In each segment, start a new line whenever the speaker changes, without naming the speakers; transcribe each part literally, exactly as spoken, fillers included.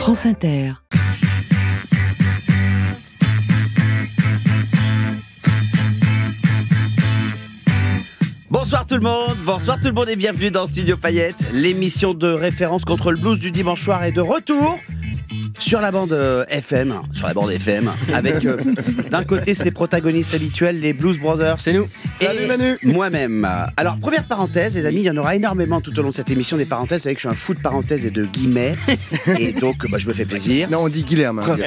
France Inter.
Bonsoir tout le monde, bonsoir tout le monde et bienvenue dans Studio Payette. L'émission de référence contre le blues du dimanche soir est de retour sur la bande euh, F M, sur la bande F M, avec euh, d'un côté ses protagonistes habituels, les Blues Brothers.
C'est nous.
Et
Salut Manu.
Moi-même. Alors, première parenthèse, les amis, il y en aura énormément tout au long de cette émission, des parenthèses. Vous savez que je suis un fou de parenthèses et de guillemets. Et donc, bah, je me fais plaisir.
Non, on dit Guilherme. Hein.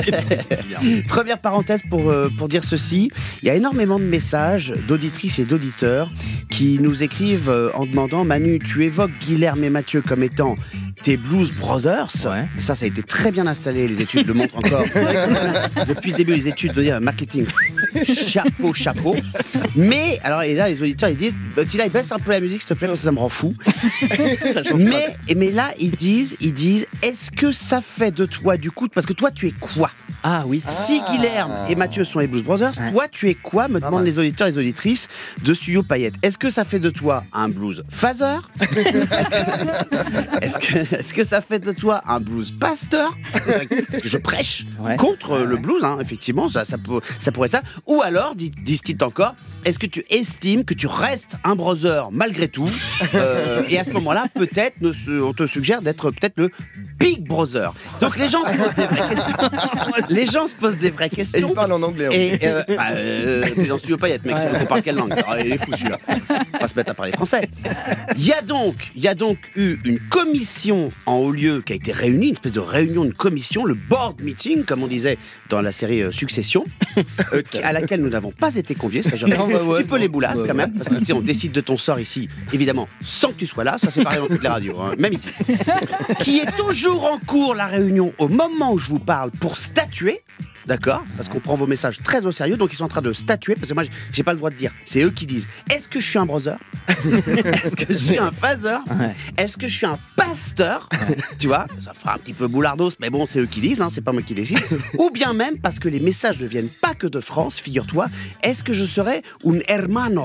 Première parenthèse pour, euh, pour dire ceci. Il y a énormément de messages d'auditrices et d'auditeurs qui nous écrivent euh, en demandant « Manu, tu évoques Guilherme et Mathieu comme étant tes Blues Brothers. Ouais. » Ça, ça a été très bien installé, les études le montrent encore. Depuis le début, les études de marketing, chapeau, chapeau. Mais, alors, et là, les auditeurs, ils disent « Tila, baisse un peu la musique, s'il te plaît, parce que ça me rend fou. » mais, mais là, ils disent, ils disent « Est-ce que ça fait de toi, du coup, parce que toi, tu es quoi ?»
Ah oui.
Si Guilherme et Mathieu sont les Blues Brothers, ouais. Toi, tu es quoi, me demandent les auditeurs et les auditrices de Studio Payette. Est-ce que ça fait de toi un blues phaser? Est-ce que, est-ce que, est-ce que ça fait de toi un blues pasteur? Parce que je prêche ouais. contre ouais. le blues, hein, effectivement, ça, ça, peut, ça pourrait être ça. Ou alors, disent-ils encore, est-ce que tu estimes que tu restes un brother malgré tout euh, et à ce moment-là, peut-être, on te suggère d'être peut-être le Big Brother. Donc les gens se posent des vraies questions. Les gens se posent des vraies questions.
Et ils parlent en anglais. En
et euh, bah, euh, t'es dans Studio Payette, mec. Ouais. On parle quelle langue? Alors, il est fou celui-là. On va se mettre à parler français. Il y a donc, il y a donc eu une commission en haut lieu qui a été réunie, une espèce de réunion, une commission, le board meeting, comme on disait dans la série euh, Succession, euh, qui, à laquelle nous n'avons pas été conviés. Ça, j'en ai un bah ouais, petit peu ouais, les boulasses ouais, quand même, parce que tu sais, on décide de ton sort ici, évidemment, sans que tu sois là. Ça, c'est pareil dans toutes les radios, hein, même ici. Qui est toujours en cours la réunion au moment où je vous parle pour statuer. D'accord? Parce qu'on prend vos messages très au sérieux, donc ils sont en train de statuer, parce que moi, j'ai pas le droit de dire. C'est eux qui disent, est-ce que je suis un brother? Est-ce que je suis un phaser? Ouais. Est-ce que je suis un pasteur? Ouais. Tu vois? Ça fera un petit peu boulardos, mais bon, c'est eux qui disent, hein, c'est pas moi qui décide. Ou bien même, parce que les messages ne viennent pas que de France, figure-toi, est-ce que je serais un hermano?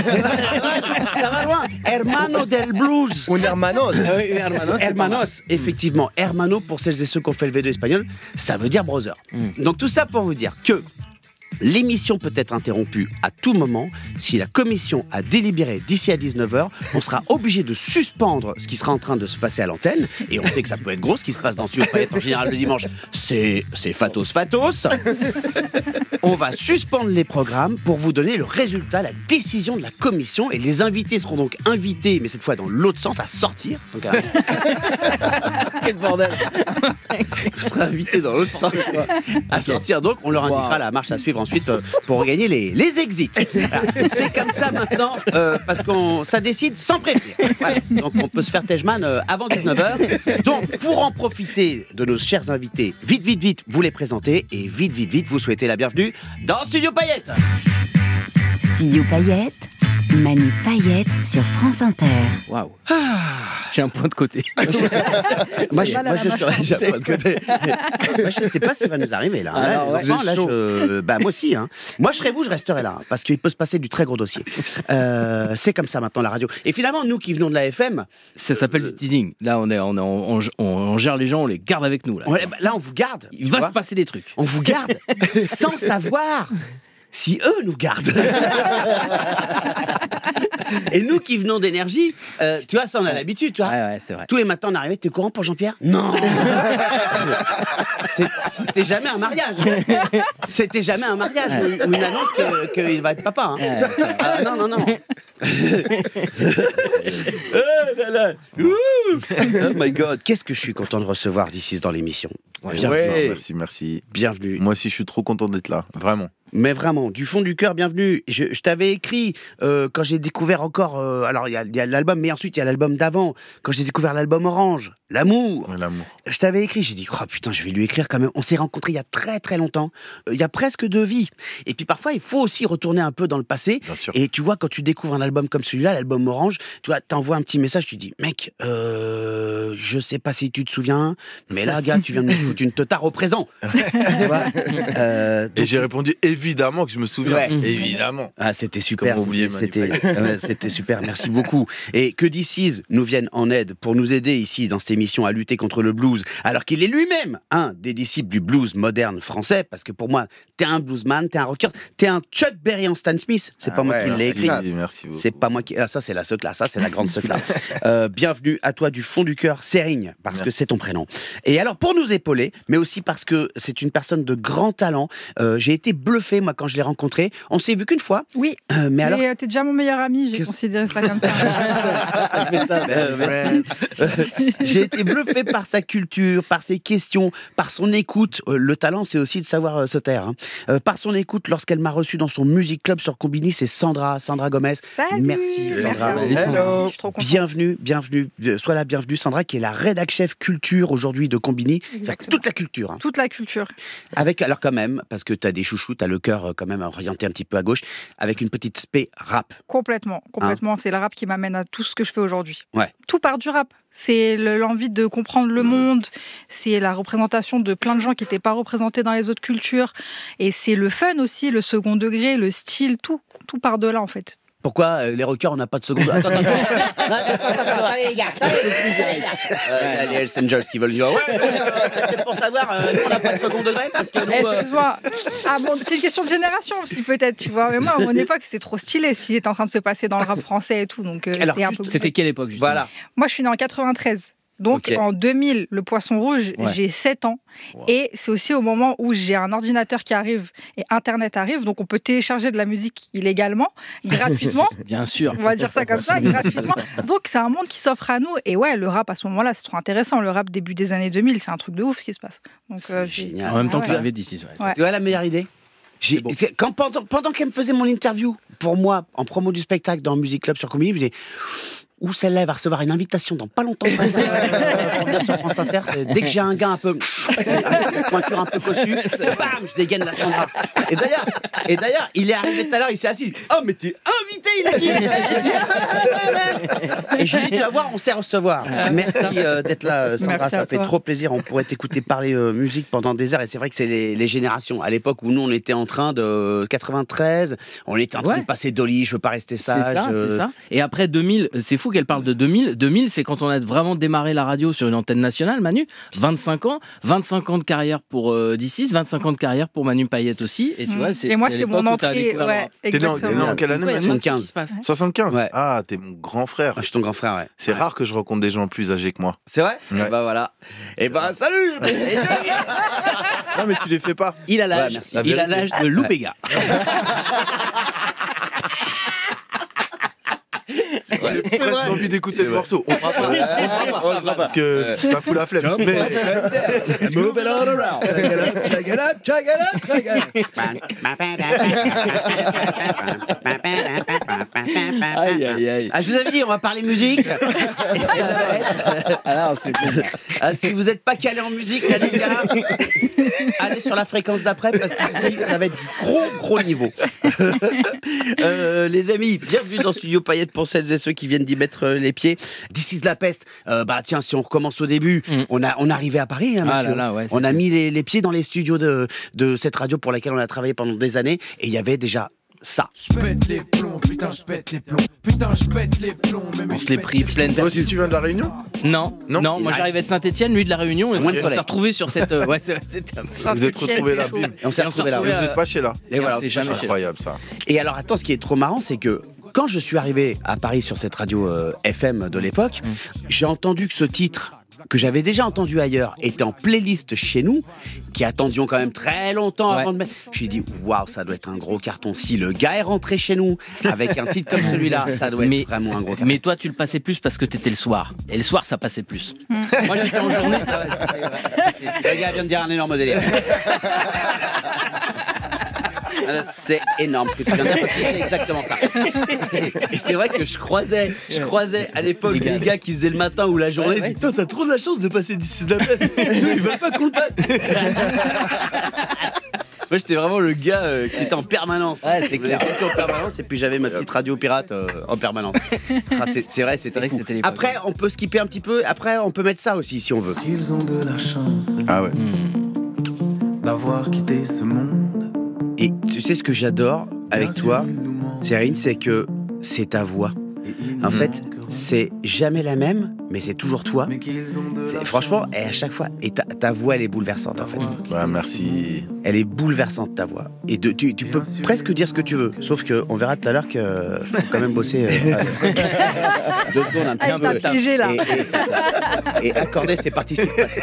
Ça va loin. Hermano del blues.
Un hermanos.
Ah oui, hermanos, hermanos, effectivement. Hermano, pour celles et ceux qui ont fait le V deux espagnol, ça veut dire brother. Mm. Donc tout ça pour vous dire que l'émission peut être interrompue à tout moment. Si la commission a délibéré d'ici à dix-neuf heures, on sera obligé de suspendre ce qui sera en train de se passer à l'antenne. Et on sait que ça peut être gros, ce qui se passe dans Studio Payette en général le dimanche. C'est, c'est fatos fatos. On va suspendre les programmes pour vous donner le résultat, la décision de la commission. Et les invités seront donc invités, mais cette fois dans l'autre sens, à sortir. Donc, à...
Quel bordel.
Vous serez invités dans l'autre sens, quoi, à sortir. Donc, on leur indiquera wow. la marche à suivre ensuite euh, pour regagner les, les exits. Voilà. C'est comme ça maintenant, euh, parce que ça décide sans prévenir. Voilà. Donc on peut se faire Tejman euh, avant dix-neuf heures. Donc pour en profiter de nos chers invités, vite, vite, vite, vous les présentez et vite, vite, vite, vous souhaitez la bienvenue dans Studio Payette.
Studio Payette, Manu Payette sur France Inter.
Waouh. Ah. J'ai un point de côté.
moi, je, moi, je suis, j'ai un point de côté. Moi, je ne sais pas ce qui va nous arriver là.
Ah,
là
non,
les enfants, là, je, bah, moi aussi. Hein. Moi, je serais vous, je resterai là, hein, parce qu'il peut se passer du très gros dossier. Euh, c'est comme ça maintenant la radio. Et finalement, nous qui venons de la F M,
ça s'appelle euh, du teasing. Là, on est, on, est, on, on, on gère les gens, on les garde avec nous. Là,
on, là on vous garde.
Il va vois, se passer des trucs.
On vous garde sans savoir. Si eux nous gardent. Et nous qui venons d'énergie, euh, tu vois, ça on a l'habitude, tu vois.
Ouais, ouais, c'est vrai.
Tous les matins on arrivait, t'es au courant pour Jean-Pierre? Non. C'est, C'était jamais un mariage. Hein. C'était jamais un mariage ouais. ou une annonce qu'il que va être papa. Hein. Ouais, ouais. Ah, non, non, non. Oh là là. Oh my God. Qu'est-ce que je suis content de recevoir d'ici dans l'émission.
Ouais, ouais. Merci, merci.
Bienvenue.
Moi aussi, je suis trop content d'être là, vraiment.
Mais vraiment, du fond du cœur, bienvenue. Je, je t'avais écrit euh, quand j'ai découvert encore. Euh, alors, il y, y a l'album, mais ensuite il y a l'album d'avant. Quand j'ai découvert l'album Orange, L'amour.
Ouais, l'amour.
Je t'avais écrit, j'ai dit, oh putain, je vais lui écrire quand même. On s'est rencontrés il y a très très longtemps. Euh, il y a presque deux vies. Et puis parfois, il faut aussi retourner un peu dans le passé.
Bien sûr.
Et tu vois, quand tu découvres un album comme celui-là, l'album Orange, tu vois, t'envoies un petit message, tu dis, mec, euh, je sais pas si tu te souviens, mais là, gars, tu viens de me foutre une teutard au présent. Tu vois euh, donc,
et j'ai répondu, évidemment que je me souviens.
Ouais.
Évidemment.
Ah, c'était super.
Comment oublier,
c'était, c'était, euh, c'était super. Merci beaucoup. Et que D C nous vienne en aide pour nous aider ici dans cette émission émission à lutter contre le blues, alors qu'il est lui-même un des disciples du blues moderne français, parce que pour moi, t'es un bluesman, t'es un rocker, t'es un Chuck Berry en Stan Smith. C'est
Ah
pas moi
ouais,
qui l'ai
merci,
écrit.
merci beaucoup.
C'est pas moi qui. Ah, ça, c'est la secla, ça, c'est la grande secla. Euh, bienvenue à toi du fond du cœur, Serigne, parce
Merci.
que c'est ton prénom. Et alors, pour nous épauler, mais aussi parce que c'est une personne de grand talent, euh, j'ai été bluffé, moi, quand je l'ai rencontré. On s'est vu qu'une fois,
Oui,
euh, mais alors.
mais euh, t'es déjà mon meilleur ami, j'ai
Qu'est-ce-
considéré ça comme ça.
Ça fait ça.
Euh, merci. Euh, J'ai été bluffé par sa culture, par ses questions, par son écoute. Euh, le talent, c'est aussi de savoir euh, se taire. hein. Euh, par son écoute, lorsqu'elle m'a reçu dans son music club sur Combini, c'est Sandra, Sandra Gomez.
Salut.
Merci, Sandra.
Merci,
Salut,
Sandra. Je suis trop contente.
Bienvenue, bienvenue, euh, sois la bienvenue, Sandra, qui est la rédac chef culture aujourd'hui de Combini. C'est-à-dire
Exactement.
toute la culture. hein.
Toute la culture.
Avec, alors quand même, parce que tu as des chouchous, tu as le cœur euh, quand même orienté un petit peu à gauche, avec une petite spé rap.
Complètement, complètement. C'est le rap qui m'amène à tout ce que je fais aujourd'hui.
Ouais.
Tout part du rap. C'est le- l'envie de comprendre le monde, c'est la représentation de plein de gens qui n'étaient pas représentés dans les autres cultures, et c'est le fun aussi, le second degré, le style, tout, tout part de là en fait.
Pourquoi euh, les rockers, on n'a pas de seconde. Attends, attends, attends. Allez, les gars, euh, les Hells Angels qui veulent dire ouais, euh, c'est peut-être pour savoir, euh, nous, on n'a pas de second degré parce que nous,
Eh,
euh,
Excuse-moi. Ah bon, c'est une question de génération aussi peut-être, tu vois. Mais moi, à mon époque, c'était trop stylé ce qui était en train de se passer dans le rap français et tout, donc euh,
Alors,
c'était un
juste,
peu.
C'était quelle époque justement
voilà.
Moi, je suis née en quatre-vingt-treize. Donc,
Ok.
en deux mille, le Poisson Rouge,
Ouais.
j'ai sept ans.
Wow.
Et c'est aussi au moment où j'ai un ordinateur qui arrive et Internet arrive. Donc, on peut télécharger de la musique illégalement, gratuitement.
Bien sûr.
On va dire ça comme ça, gratuitement. Donc, c'est un monde qui s'offre à nous. Et ouais, le rap, à ce moment-là, c'est trop intéressant. Le rap début des années deux mille, c'est un truc de ouf ce qui se passe. Donc,
C'est
euh,
génial.
En même temps
Ah
que
ouais.
l'arrivée d'ici. Ouais.
Ouais.
Tu vois la meilleure idée J'ai-
bon.
quand, pendant, pendant qu'elle me faisait mon interview, pour moi, en promo du spectacle dans Music Club sur Combini, je me disais, où celle-là elle va recevoir une invitation dans pas longtemps pour venir sur France Inter. C'est- Dès que j'ai un gars un peu avec une pointure un peu cossue, bam, je dégaine la Sandra. Et d'ailleurs, et d'ailleurs, il est arrivé tout à l'heure, il s'est assis. Oh mais t'es invité, il a dit. Et je lui ai dit, tu vas voir, on sait recevoir. Merci euh, d'être là, euh, Sandra.
Merci
Ça
à
fait
toi.
trop plaisir. On pourrait t'écouter parler euh, musique pendant des heures. Et c'est vrai que c'est les, les générations. À l'époque où nous, on était en train de quatre-vingt-treize, on était en train
Ouais.
de passer Dolly, je veux pas rester
C'est
sage.
ça,
euh,
c'est ça. Et après deux mille, c'est fou qu'elle parle de deux mille. deux mille, c'est quand on a vraiment démarré la radio sur une antenne nationale, Manu. vingt-cinq ans, vingt-cinq ans de carrière pour euh, D six, vingt-cinq ans de carrière pour Manu Payette aussi. Et tu
Mm.
vois, c'est
Et moi,
à
c'est
l'époque
mon
où t'as
entrée.
découvert le
Ouais,
rap.
T'es né en- t'es né en
exactement.
quelle année,
Ouais, il y a
Manu
plein de trucs
soixante-quinze.
qui se passent.
soixante-quinze
Ouais.
Ah, t'es mon grand frère.
Ah, je suis ton grand frère, ouais.
C'est rare que je rencontre des gens plus âgés que moi.
C'est vrai
Ouais.
Et bah voilà. Et bah salut.
Non, mais tu les fais pas.
Il a l'âge,
Ouais, merci.
La
il a
vérité.
l'âge de Lou Béga.
J'ai presque envie d'écouter le morceau. On fera pas.
On le fera pas. On le fera pas.
Parce que ça fout la flemme. Mais
Move it all around.
Check it up, check it up, check it up.
Aïe, aïe, aïe.
Ah, je vous avais dit, on va parler musique. Et ça va être-
Alors, on se fait plaisir.
Ah, si vous n'êtes pas calé en musique, là, les gars, allez sur la fréquence d'après parce qu'ici, ça va être du gros, gros niveau. Euh, les amis, bienvenue dans Studio Payette pour celles et ceux qui viennent d'y mettre euh, les pieds. This is la peste. Euh, bah tiens, si on recommence au début,
Mm.
on a on est arrivé à Paris, hein,
Ah
Mathieu.
là là, ouais,
On
c'est
a
ça.
mis les, les pieds dans les studios de, de cette radio pour laquelle on a travaillé pendant des années et il y avait déjà ça.
Je pète les plombs, putain je pète les plombs, putain je pète les plombs, mais
On se l'est pris pleine
toi
de...
aussi, tu viens de la Réunion?
Non,
Non.
non, moi
Il
j'arrivais de Saint-Etienne, lui de la Réunion, et
Moins de
on s'est
soleil.
retrouvés sur cette. euh, ouais, c'est- c'était un peu-
Vous êtes retrouvés là, bim.
Et on s'est
Et on s'est
retrouvés là.
Et
retrouvés
vous
Euh,
êtes pas chez là.
Et voilà,
c'est
on s'est
jamais
pas-
chez
Incroyable ça.
Et alors, attends, ce qui est trop marrant, c'est que quand je suis arrivé à Paris sur cette radio euh, F M de l'époque, j'ai entendu que ce titre, que j'avais déjà entendu ailleurs, était en playlist chez nous, qui attendions quand même très longtemps
Ouais.
avant de mettre. Je me suis dit, waouh, ça doit être un gros carton. Si le gars est rentré chez nous avec un titre comme celui-là, ça doit être
Mais-
vraiment un gros carton.
Mais toi, tu le passais plus parce que t'étais le soir. Et le soir, ça passait plus. Moi, j'étais en journée, ça va.
Le gars vient de dire un énorme délire. C'est énorme ce que tu viens de dire parce que c'est exactement ça. Et c'est vrai que je croisais, je croisais à l'époque des gars qui faisaient le matin ou la journée.
Ouais, ouais.
Ils disaient, t'as trop de la chance de passer d'ici de la place. Ils veulent pas qu'on le passe. Moi, j'étais vraiment le gars euh, qui était en permanence.
Ouais, c'est
Je
clair.
faisais tout en permanence et puis j'avais ma petite radio pirate euh, en permanence. Ah, c'est, c'est vrai, c'était
vrai que
fou.
c'était l'époque.
Après, on peut skipper un petit peu. Après, on peut mettre ça aussi si on veut.
Ils ont de la chance
Ah ouais.
d'avoir quitté ce monde.
Et tu sais ce que j'adore avec
Bien sûr,
toi,
ils nous manquent
Cérine, c'est que c'est ta voix.
et ils
En
nous
fait,
manqueront.
c'est jamais la même, mais c'est toujours toi. C'est- franchement, et à chaque fois, et ta, ta voix, elle est bouleversante en fait.
Ouais, merci.
Elle est bouleversante ta voix. Et de, tu, tu peux presque dire ce que tu veux, sauf qu'on verra tout à l'heure qu'il faut quand même bosser. Euh, deux secondes, un petit
Ah, il
peu.
t'a piégé, là.
Et, et, et accorder, c'est parti, c'est passé.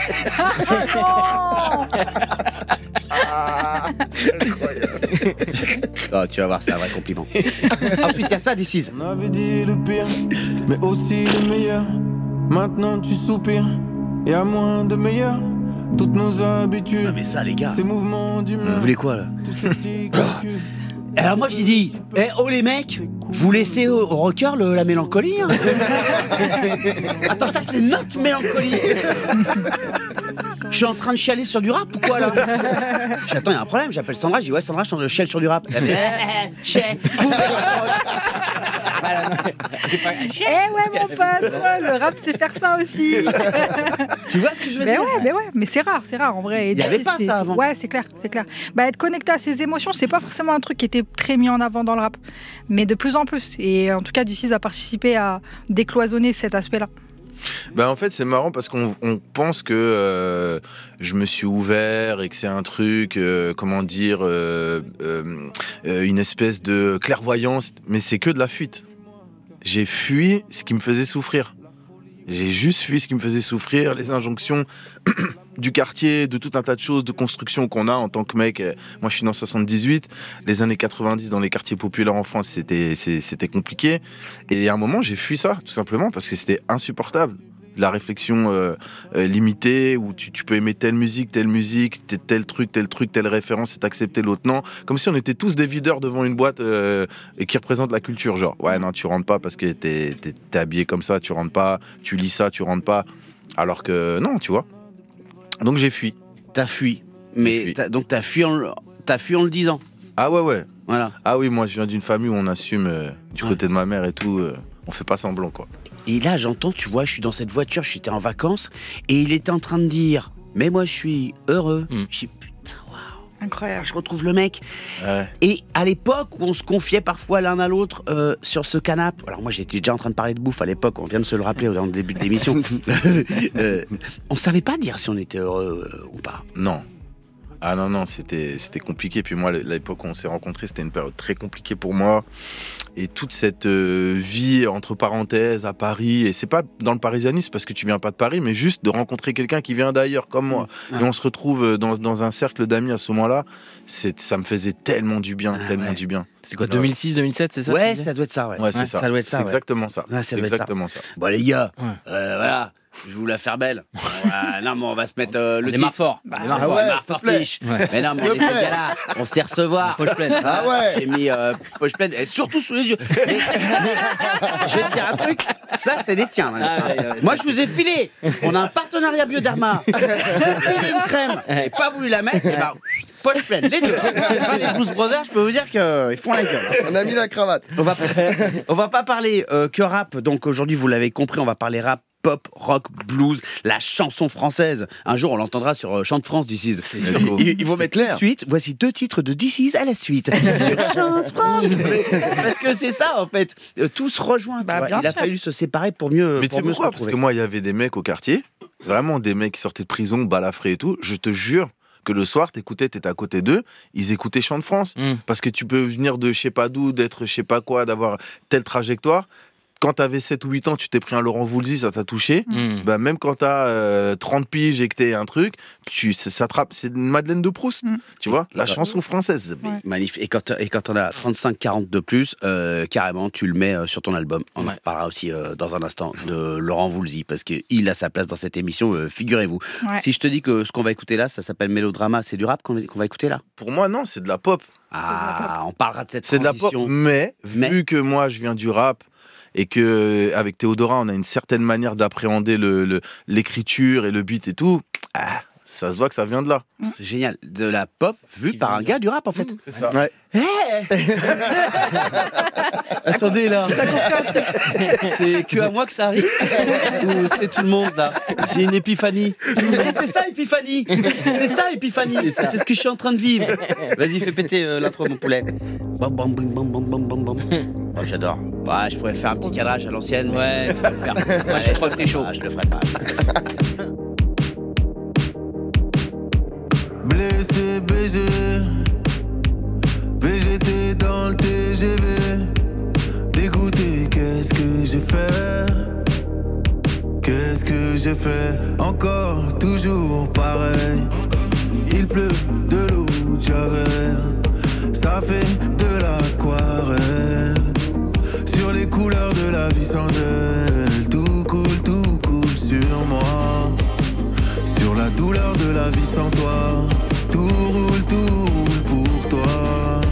Oh, tu vas voir, c'est un vrai compliment. Ensuite, il y a ça, This Is.
On avait dit le pire, mais aussi le meilleur. Maintenant tu soupires, et à moins de meilleur. Toutes nos habitudes,
Non mais ça, les gars,
ces mouvements d'humeur,
vous voulez quoi là?
tous ces petits calculs.
Alors moi j'ai dit, eh oh les mecs, vous laissez au, au rocker le- la mélancolie hein. Attends, ça c'est notre mélancolie. Je suis en train de chialer sur du rap ou quoi là? J'attends, il y a un problème, j'appelle Sandra, je dis ouais Sandra, je chiale sur du rap. Elle me dit, eh, eh, chiale.
Eh ouais, mon pote, ouais, le rap, c'est faire ça aussi.
Tu vois ce que je veux
Mais
dire?
ouais, mais ouais, mais c'est rare, c'est rare en vrai. Et
Il y avait
c'est-
pas
c'est-
ça avant.
Ouais, c'est clair, c'est clair. Bah, être connecté à ses émotions, c'est pas forcément un truc qui était très mis en avant dans le rap, mais de plus en plus. Et en tout cas, This Is a participé à décloisonner cet aspect-là.
Bah en fait c'est marrant parce qu'on on pense que euh, je me suis ouvert et que c'est un truc, euh, comment dire, euh, euh, euh, une espèce de clairvoyance, mais c'est que de la fuite. J'ai fui ce qui me faisait souffrir. J'ai juste fui ce qui me faisait souffrir, les injonctions du quartier, de tout un tas de choses, de construction qu'on a en tant que mec. Moi, je suis né en soixante-dix-huit. Les années quatre-vingt-dix, dans les quartiers populaires en France, c'était, c'est- c'était compliqué. Et à un moment, j'ai fui ça, tout simplement, parce que c'était insupportable. De la réflexion euh, euh, limitée, où tu, tu peux aimer telle musique, telle musique, t- tel truc, tel truc, telle référence, et t'accepter l'autre non. Comme si on était tous des videurs devant une boîte euh, et qui représente la culture. Genre, ouais, non, tu rentres pas parce que t'es, t'es, t'es habillé comme ça, tu rentres pas, tu lis ça, tu rentres pas. Alors que non, tu vois. Donc j'ai fui.
T'as fui.
J'ai
Mais
fui.
t'as- donc t'as fui, en, le- t'as fui en le disant.
Ah ouais, ouais.
Voilà.
Ah oui, moi je viens d'une famille où on assume euh, du
Ouais.
côté de ma mère et tout. euh, on fait pas semblant, quoi.
Et là, j'entends, tu vois, je suis dans cette voiture, j'étais en vacances, et il était en train de dire, mais moi, je suis heureux.
Mm.
Je dis, putain, waouh,
Incroyable.
je retrouve le mec.
Ouais.
Et à l'époque où on se confiait parfois l'un à l'autre euh, sur ce canapé, alors moi, j'étais déjà en train de parler de bouffe à l'époque, on vient de se le rappeler au début de l'émission. euh, on savait pas dire si on était heureux euh, ou pas.
Non. Ah non, non, c'était, c'était compliqué. Puis moi, l'époque où on s'est rencontrés, c'était une période très compliquée pour moi. Et toute cette euh, vie, entre parenthèses, à Paris, et c'est pas dans le parisianisme parce que tu viens pas de Paris, mais juste de rencontrer quelqu'un qui vient d'ailleurs, comme moi.
Ah.
Et on se retrouve dans, dans un cercle d'amis à ce moment-là. C'est, ça me faisait tellement du bien,
Ah,
tellement
ouais.
du bien.
C'est quoi, deux mille six, deux mille sept, c'est ça?
Ouais,
tu disais
ça doit être ça, ouais.
Ouais, c'est ça.
Ça doit être ça,
C'est
ouais.
exactement ça.
Ouais, ça
c'est
doit être ça.
exactement ça.
Bon, les gars,
Ouais.
euh, voilà, je vais vous la faire belle. Ouais, non, mais on va se mettre euh, le
Les
titre.
marques forts.
Bah,
Les
ah
marques
ouais,
forts.
Marc Fortiche.
Ouais.
Mais non, mais on est ces gars-là, on sait recevoir.
Poche pleine.
Ah ouais. J'ai mis euh, poche pleine, et surtout sous les yeux. Mais, mais, je vais te dire un truc, ça c'est les tiens. Vanessa.
Ah, ouais, ouais,
Moi
ça,
je vous ai filé, on a un partenariat Bioderma. Je vous ai filé une crème, vous n'avez pas voulu la mettre, et bah, poche pleine, les deux. Enfin, les Blues Brothers, je peux vous dire qu'ils font la gueule.
On a mis la cravate.
On va, on va pas parler euh, que rap, donc aujourd'hui vous l'avez compris, on va parler rap, pop, rock, blues, la chanson française. Un jour on l'entendra sur euh, Chant de France, This Is. Ils, ils vont mettre tout de suite, voici deux titres de This Is à la suite. Sur Chant de France. Parce que c'est ça en fait, Euh, tout se rejoint. tu
Bah,
vois.
bien
Il a
sûr.
fallu se séparer pour mieux,
Mais tu
pour
sais
mieux se
pourquoi? Parce
retrouver.
que moi, il y avait des mecs au quartier, vraiment des mecs qui sortaient de prison, balafrés et tout. Je te jure que le soir, t'écoutais, t'étais à côté d'eux, ils écoutaient Chant de France.
Mm.
Parce que tu peux venir de je sais pas d'où, d'être je sais pas quoi, d'avoir telle trajectoire. Quand t'avais sept ou huit ans, tu t'es pris un Laurent Voulzy, ça t'a touché.
Mm.
Bah, même quand t'as euh, trente piges et que t'es un truc, tu, ça, ça te rappe- c'est une Madeleine de Proust.
Mm.
Tu vois, la chanson française.
Ouais.
Magnifique. Et quand, et quand on a trente-cinq quarante de plus, euh, carrément, tu le mets euh, sur ton album. On en
Ouais.
reparlera aussi euh, dans un instant de Laurent Voulzy, parce qu'il a sa place dans cette émission, euh, figurez-vous.
Ouais.
Si je te dis que ce qu'on va écouter là, ça s'appelle Mélodrama, c'est du rap qu'on qu'on va écouter là?
Pour moi, non, c'est de la pop.
Ah, on parlera de cette
C'est de la pop.
transition.
Mais,
Mais-
vu que moi, je viens du rap et que avec Théodora, on a une certaine manière d'appréhender le, le- l'écriture et le beat et tout, ah, ça se voit que ça vient de là.
C'est génial. De la pop vue
Qui
par
vient
un
de
gars du rap en fait.
C'est ça.
Ouais.
Attendez là. C'est que à moi que ça arrive ou c'est tout le monde là? J'ai une épiphanie. Eh, c'est ça épiphanie. C'est ça épiphanie.
C'est ça.
C'est ce que je suis en train de vivre. Vas-y, fais péter euh, l'intro mon poulet. Bam bam bam bam bam bam bam. Oh, j'adore. Ouais, je pourrais faire un petit cadrage à l'ancienne. Mais...
Ouais, tu vas le faire. Ouais, je crois que t'es chaud.
Ah, je le ferai pas.
Blessé, baisé, V G T dans le T G V. Dégoûté, qu'est-ce que j'ai fait? Qu'est-ce que j'ai fait? Encore, toujours pareil. Il pleut de l'eau de Javel. Ça fait de l'aquarelle. Sur les couleurs de la vie sans elle. Tout coule, tout coule sur moi. Sur la douleur de la vie sans toi. Tout roule, tout roule pour toi.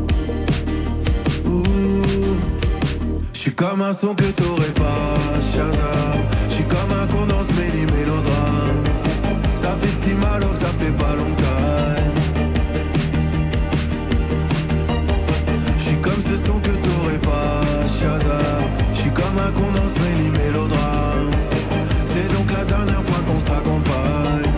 J'suis comme un son que t'aurais pas, Shazam. J'suis comme un condensé du mélodrame. Ça fait si mal alors que ça fait pas longtemps. J'suis comme ce son que t'aurais pas, Shazam. J'suis comme un condensé du mélodrame. C'est donc la dernière fois qu'on se raccompagne.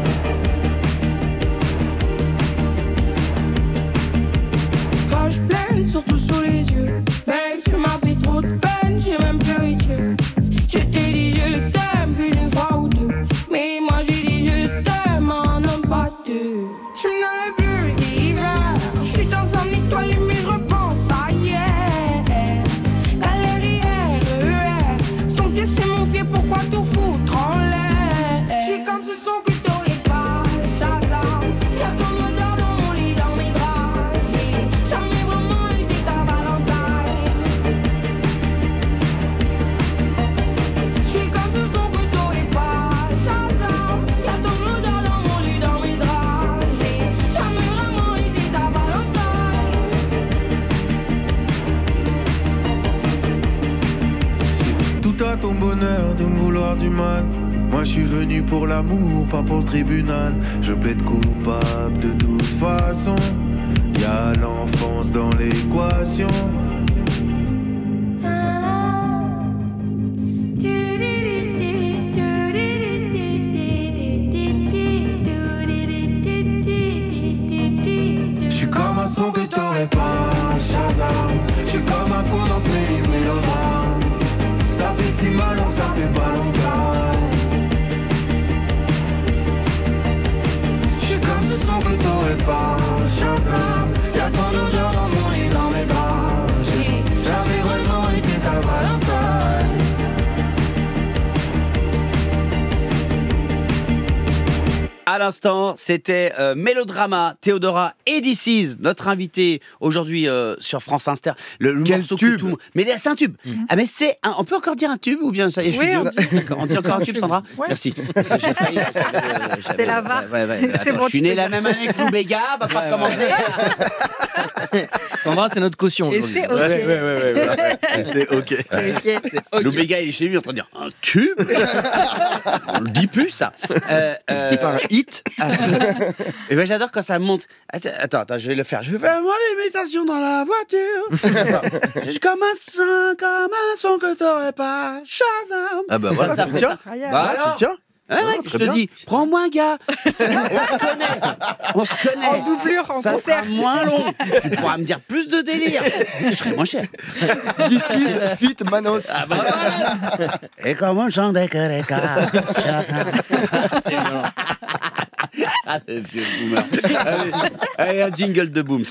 Page pleine, surtout sous les yeux. Babe, tu m'as fait trop de peine, j'ai même pleuré Dieu. Je t'ai dit je t'aime plus d'une fois ou deux. Mais moi j'ai dit je t'aime, un homme pas deux. Je suis dans le bleu d'hiver. Je suis dans un étoile mais je repense à hier. Galère R E R. C'est ton pied, c'est mon pied, pourquoi tout foutre en l'air? Je suis comme ce son que t'aurais pas, Shazam. Y'a ton odeur dans mon lit, dans mes draps. J'ai jamais vraiment été ta Valentine. Je suis comme ce son que t'aurais pas, Shazam. Y'a ton odeur dans mon lit, dans mes draps. J'ai jamais vraiment été ta Valentine.
C'est tout à ton bonheur de me vouloir du mal. Moi je suis venu pour l'amour, pas pour le tribunal. Je plaide coupable de toute façon. Y'a l'enfance dans l'équation. Je suis comme un son que t'aurais pas, Shazam. Je suis comme un con dans ce méli- mélodrame. Ça fait si mal donc ça fait pas longtemps. Je suis comme ce son que t'aurais pas, Shazam. Y'a ton odeur dans mon lit, dans mes draps. J'ai jamais vraiment été ta Valentine.
À l'instant, c'était euh, Mélodrama, Théodora et This Is, notre invité aujourd'hui euh, sur France Inter. Le, le
Quel
morceau
tube.
que tout le monde- Mais c'est un tube.
Mhm.
Ah mais c'est un- on peut encore dire un tube ou bien ça y est, je suis
Oui, on
vieux.
dit.
D'accord, on dit encore un tube, Sandra.
Ouais.
Merci. Ça, j'ai failli, je savais, euh, j'avais-
C'est la V A R.
Ouais, ouais, ouais.
C'est
Attends,
bon,
je suis
tu
né
peux
la
dire.
même année que Lou Béga, va pas
Ouais,
commencer.
Sandra, c'est notre caution
Et
aujourd'hui.
c'est ok.
Ouais, ouais, ouais, ouais, voilà. Et c'est ok.
C'est ok.
Ok.
Lou Béga, il est chez lui en train de dire un tube. On le dit plus ça. Euh, euh,
C'est pas un hit.
Et ben j'adore quand ça monte. Attends, attends, je vais le faire. Je vais faire moi l'imitation dans la voiture. Je comme un son, comme un son que t'aurais pas. Shazam.
Ah bah voilà,
Ça
tu
fait
tiens.
ça.
Incroyable.
Bah alors.
Tu tiens.
Ouais, ouais,
Ah,
je
très
te
bien.
dis, prends-moi, gars. On se connaît. On se connaît.
En doublure, en
ça
concert.
sera moins long. Tu pourras me dire plus de délire. Je serai moins cher.
This is Fit Manos.
Ah bah voilà. Et comment je chante des Kereka. Shazam.
C'est violent.
Ah, le vieux boomer. Allez, allez, un jingle de Booms.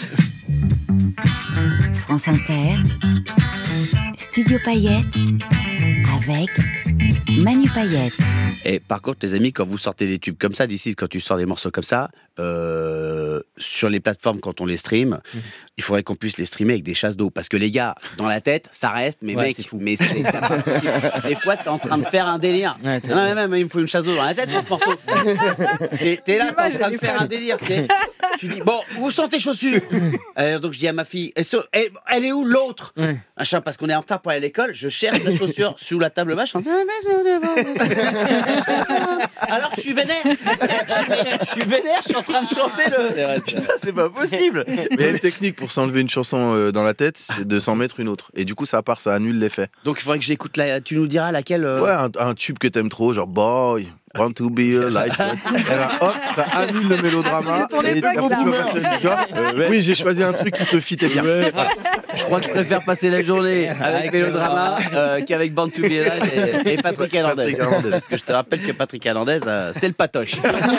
France Inter, Studio Payette, avec Manu Payette.
Et par contre, les amis, quand vous sortez des tubes comme ça, d'ici, quand tu sors des morceaux comme ça, euh, sur les plateformes, quand on les stream, mmh. il faudrait qu'on puisse les streamer avec des chasses d'eau. Parce que les gars, dans la tête, ça reste, mais
Ouais,
mec,
c'est fou.
mais c'est pas possible. Des fois, t'es en train de faire un délire.
Ouais, t'es-
non, mais même, il me faut une chasse d'eau dans la tête pour ce morceau. t'es, t'es là, t'es en
L'image,
train
elle
de
est
faire
folle.
un délire. t'es- Tu dis, bon, où sont tes chaussures? Euh, Donc, je dis à ma fille, elle, so- elle- elle est où l'autre?
Ouais.
Machin, parce qu'on est en retard pour aller à l'école, je cherche la chaussure sous la table basse. Je suis en train de- Alors je suis vénère. Je suis vénère, je suis en train de chanter le.
C'est vrai, c'est
Putain,
vrai.
c'est pas possible. Mais il y a une technique pour s'enlever une chanson euh, dans la tête, c'est de s'en mettre une autre. Et du coup, ça part, ça annule l'effet.
Donc il faudrait que j'écoute la. Tu nous diras laquelle. euh,
Ouais, un, un tube que t'aimes trop, genre boy, Want to be a light. Et ben, hop, ça annule le mélodrama.
Ton
Et
époque,
après,
là.
tu vas passer tu vois euh, Oui, j'ai choisi un truc qui te fitait bien.
Je crois que je préfère passer la journée avec
Avec
Mélodrama euh, qu'avec Born to Be Alive et, et Patrick Hernandez.
Patrick Hernandez.
Parce que je te rappelle que Patrick Hernandez, euh, c'est le patoche.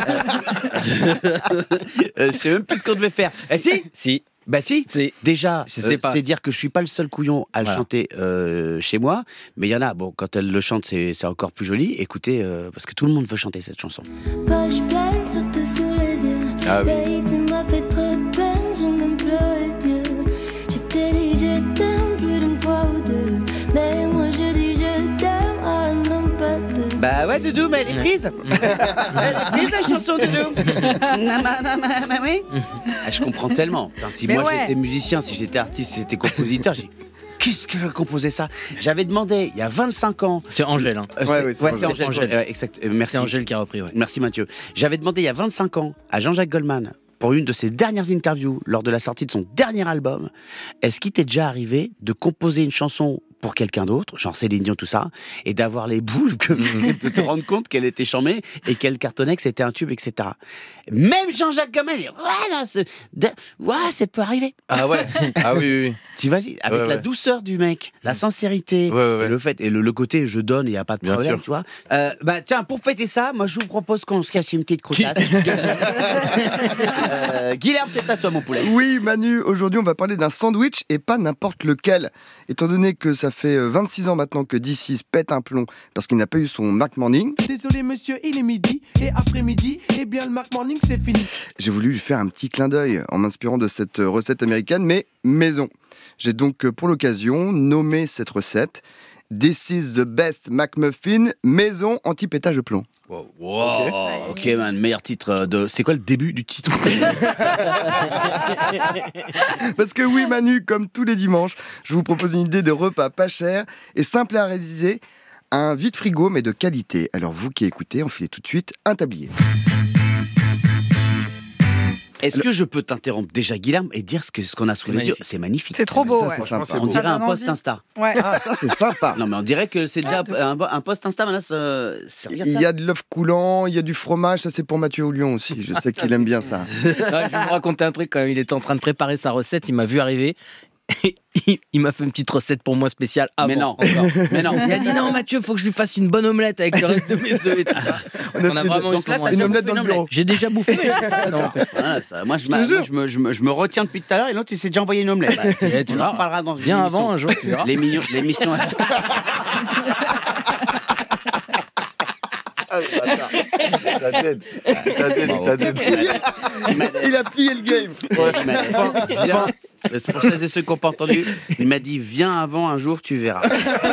euh, je sais même plus ce qu'on devait faire. Eh si
Si.
Bah si,
Si.
déjà,
Je
euh,
sais pas.
c'est dire que je suis pas le seul couillon à le
Voilà.
chanter euh, chez moi, mais il y en a, bon, quand elle le chante, c'est, c'est encore plus joli. Écoutez, euh, parce que tout le monde veut chanter cette chanson.
Poche pleine, surtout sous les yeux.
Ah oui.
Babe, tu m'as fait trop de peine, j'ai même pleuré Dieu. Je t'ai dit je t'aime plus d'une fois ou deux. Mais moi je dis je t'aime, ah non pas deux.
Bah ouais, Doudou, mais elle est prise. Elle est prise, la chanson, Doudou. Nama, nama, nama, oui. Ah, je comprends tellement. Putain, si
Mais
moi
ouais.
j'étais musicien, si j'étais artiste, si j'étais compositeur, j'ai... Qu'est-ce qu'elle a composé ça? J'avais demandé, il y a vingt-cinq ans...
C'est Angèle. Hein.
Euh,
Ouais,
c'est,
ouais, c'est
ouais, c'est
Angèle.
Angèle. Euh, exact. Euh, merci.
C'est Angèle qui a repris, ouais.
Merci Mathieu. J'avais demandé il y a vingt-cinq ans à Jean-Jacques Goldman, pour une de ses dernières interviews, lors de la sortie de son dernier album, est-ce qu'il t'est déjà arrivé de composer une chanson pour quelqu'un d'autre, genre Céline Dion, tout ça, et d'avoir les boules, que, de te rendre compte qu'elle était chambée et qu'elle cartonnait, que c'était un tube, et cetera. Même Jean-Jacques Goldman dit, ouais, là, c'est, de- ouais, ça peut arriver.
Ah ouais. Ah oui, oui, oui.
T'imagines, avec
Ouais,
la
ouais.
douceur du mec, la sincérité,
Ouais, ouais, ouais.
et le fait, et le, le côté je donne, il n'y a pas de
Bien
problème,
sûr.
tu vois. Euh, bah tiens, pour fêter ça, moi je vous propose qu'on se casse une petite croutasse. euh, Guilherme, c'est à toi mon poulet.
Oui, Manu, aujourd'hui on va parler d'un sandwich et pas n'importe lequel. Étant donné que ça fait euh, vingt-six ans maintenant que D six pète un plomb parce qu'il n'a pas eu son Mac Morning,
Désolé monsieur, il est midi et après-midi, eh bien le Mac Morning c'est fini.
j'ai voulu lui faire un petit clin d'œil en m'inspirant de cette euh, recette américaine, mais maison. J'ai donc euh, pour l'occasion nommé cette recette This is the best McMuffin maison anti-pétage de plomb.
Wow, wow. Ok, man, meilleur titre de. C'est quoi le début du titre?
Parce que oui, Manu, comme tous les dimanches, je vous propose une idée de repas pas cher et simple à réaliser, un vide frigo mais de qualité. Alors vous qui écoutez, enfilez tout de suite un tablier.
Est-ce que je peux t'interrompre déjà, Guilherme, et dire ce, que, ce qu'on a sous
C'est
les
magnifique.
yeux? C'est magnifique.
C'est trop beau,
Ça,
ouais.
c'est
Franchement,
sympa.
c'est
On
beau.
dirait
Ça
un
donne
post
envie.
Insta.
Ouais.
Ah, ça c'est sympa.
Non, mais on dirait que c'est déjà
de
un, bo- un post Insta, Manas. Euh, c'est- regarde
Il
ça.
y a de l'œuf coulant, il y a du fromage, ça c'est pour Mathieu Oulion aussi. Je sais qu'il aime bien ça.
Ouais, je vais vous raconter un truc quand même. Il était en train de préparer sa recette, il m'a vu arriver. il, il m'a fait une petite recette pour moi spéciale avant.
Mais non,
encore.
mais non.
Il a dit non Mathieu, faut que je lui fasse une bonne omelette avec le reste de mes œufs et tout ça.
On a
On a
fait
vraiment
de-
eu ce
Donc là,
moment.
t'as
une
déjà
omelette
bouffé
dans
une
le bureau.
J'ai déjà bouffé. Ça n'empêche pas.
Voilà, ça, moi, je,
te
m'a-
jure.
moi, je, me, je, me, je me retiens depuis tout à l'heure et l'autre il s'est déjà envoyé une omelette.
Bah, tu sais, tu
On en
verras.
reparlera dans une
Viens
émission.
avant un jour, tu verras.
L'émission. l'émission...
Ah, le bâtard. T'as dead. T'as dead, t'as dead.
Il a plié le game.
Il m'a dit, viens. C'est pour celles et ceux qui n'ont pas entendu. Il m'a dit viens avant un jour, tu verras.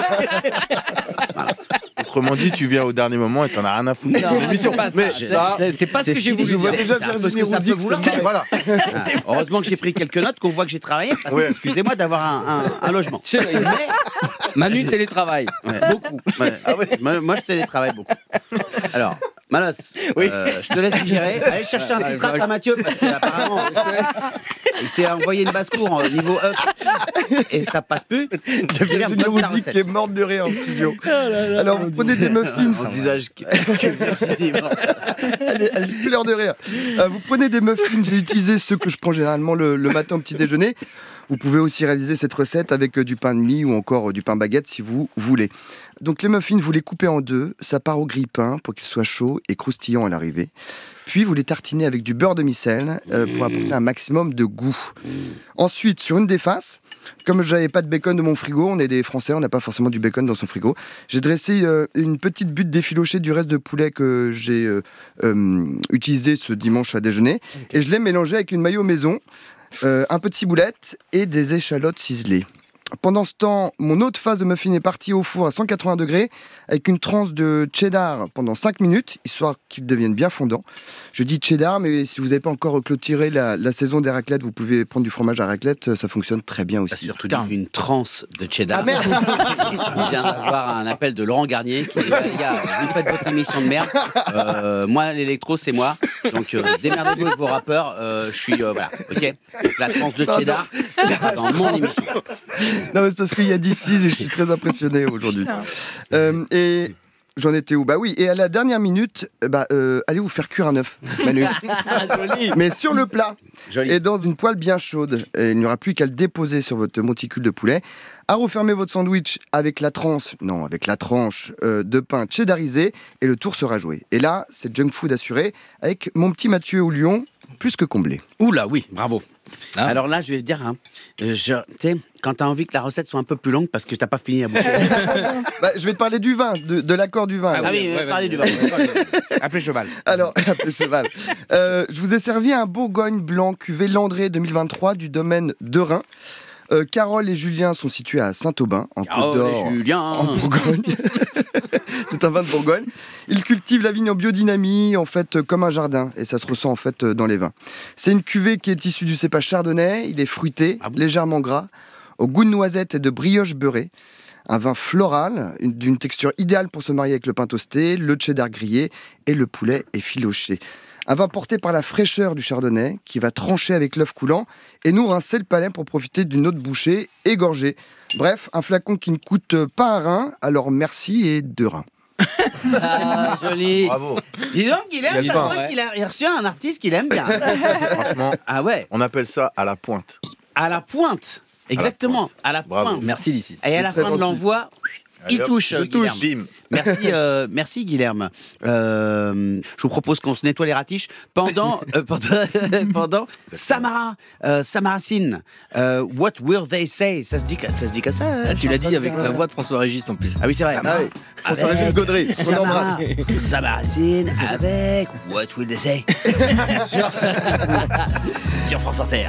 Autrement dit, tu viens au dernier moment et t'en as rien à foutre.
Non,
L'émission.
c'est pas ça.
Mais
C'est-
ça,
c'est- c'est pas ce
c'est
que
ce
j'ai
qu'il dit.
voulu
Je vois
dire.
déjà
C'est un peu ce que
Virginie
ça peut
Rouzic,
vouloir
ça
dire.
voilà.
Ah, heureusement que j'ai pris quelques notes, qu'on voit que j'ai travaillé. Parce que,
Ouais.
excusez-moi d'avoir un, un, un logement.
C'est vrai, mais Manu télétravaille.
Ouais.
Beaucoup.
Ouais. Ah ouais, moi, moi, je télétravaille beaucoup. Alors, Manos,
Oui.
euh, je te laisse digérer. Allez chercher un
Ouais,
citrate
voilà.
à Mathieu parce qu'apparemment, il s'est envoyé une basse-cour en niveau up et ça passe plus.
Il y a
Guilherme,
Virginie
donne ta
Rouzic
recette.
qui est morte de rire en studio. Alors vous prenez des muffins.
On disage que, que Virginie est morte.
Elle, est- elle pleure de rire. Euh, vous prenez des muffins, j'ai utilisé ceux que je prends généralement le, le matin au petit déjeuner. Vous pouvez aussi réaliser cette recette avec euh, du pain de mie ou encore euh, du pain baguette si vous voulez. Donc les muffins, vous les coupez en deux, ça part au grille-pain pour qu'ils soient chauds et croustillants à l'arrivée. Puis vous les tartinez avec du beurre de micelle euh, pour apporter un maximum de goût. Ensuite, sur une des faces, comme je n'avais pas de bacon de mon frigo, on est des Français, on n'a pas forcément du bacon dans son frigo, j'ai dressé euh, une petite butte d'effiloché du reste de poulet que j'ai euh, euh, utilisé ce dimanche à déjeuner. Et je l'ai mélangé avec une mayo maison, euh, un peu de ciboulette et des échalotes ciselées. Pendant ce temps, mon autre face de muffin est partie au four à cent quatre-vingts degrés avec une tranche de cheddar pendant cinq minutes, histoire qu'il devienne bien fondant. Je dis cheddar, mais si vous n'avez pas encore clôturé la, la saison des raclettes, vous pouvez prendre du fromage à raclette, ça fonctionne très bien
T'as
aussi.
surtout dit une transe de cheddar.
Ah merde.
On vient d'avoir un appel de Laurent Garnier qui dit les gars, vous faites votre émission de merde. Euh, moi, l'électro, c'est moi. Donc, euh, démerdez-vous avec vos rappeurs. Euh, je suis. Euh, voilà, ok. Donc, la transe de cheddar, ça sera dans mon émission.
Non, mais c'est parce qu'il y a d'ici et je suis très impressionné aujourd'hui. Euh, et J'en étais où? Bah oui, et à la dernière minute, euh, bah, euh, allez vous faire cuire un œuf, Manu.
Joli.
Mais sur le plat,
Joli.
et dans une poêle bien chaude. Et il n'y aura plus qu'à le déposer sur votre monticule de poulet, à refermer votre sandwich avec la tranche, non, avec la tranche euh, de pain cheddarisé, et le tour sera joué. Et là, c'est junk food assuré, avec mon petit Mathieu au Lyon, plus que comblé.
Oula, oui, bravo. Ah.
Alors là, je vais te dire, hein, euh, je- tu sais, quand t'as envie que la recette soit un peu plus longue parce que t'as pas fini à bouffer.
Bah, je vais te parler du vin, de, de l'accord du vin.
Ah
Ah oui,
ouais,
euh,
ouais,
parlez
vas-y,
du vin.
vas-y, vas-y.
Appelez cheval.
Alors, appelez cheval. Euh, je vous ai servi un Bourgogne blanc cuvée Landré deux mille vingt-trois du domaine de Rhin. Euh, Carole et Julien sont situés à Saint-Aubin, en Côte
Oh,
d'Or,
les Julien.
en Bourgogne. C'est un vin de Bourgogne. Ils cultivent la vigne en biodynamie, en fait, euh, comme un jardin, et ça se ressent en fait euh, dans les vins. C'est une cuvée qui est issue du cépage chardonnay. Il est fruité,
Ah bon
légèrement gras, au goût de noisette et de brioche beurrée. Un vin floral, une- d'une texture idéale pour se marier avec le pain toasté, le cheddar grillé et le poulet effiloché. Un vin porté par la fraîcheur du chardonnay qui va trancher avec l'œuf coulant et nous rincer le palais pour profiter d'une autre bouchée égorgée. Bref, un flacon qui ne coûte pas un rein, alors merci et deux reins.
Ah, joli.
Bravo.
Dis donc, il aime,
Quel
ça
vin.
se voit qu'il a il a reçu un artiste qu'il aime bien.
Franchement,
Ah ouais,
on appelle ça à la pointe.
à la pointe. Exactement, à la
Bravo.
pointe.
Merci, Lucie.
Et à la
très
fin de
gentil.
l'envoi, il
Allez, hop,
touche.
je
euh,
touche,
Guilherme.
bim.
Merci, euh, merci Guilherme. Euh, je vous propose qu'on se nettoie les ratiches pendant euh, pendant, pendant Samara, euh, Samara Sin. Euh, What will they say? Ça se dit, que- ça se dit comme ça. euh,
Ah, tu l'as dit avec
Jean-Claude
la voix de François Régis en plus.
Ah oui, c'est vrai.
Ah oui, François
Avec
Régis Gaudry, on l'embrasse.
Samara, Samara Sin avec What will they say? sur, sur France Inter.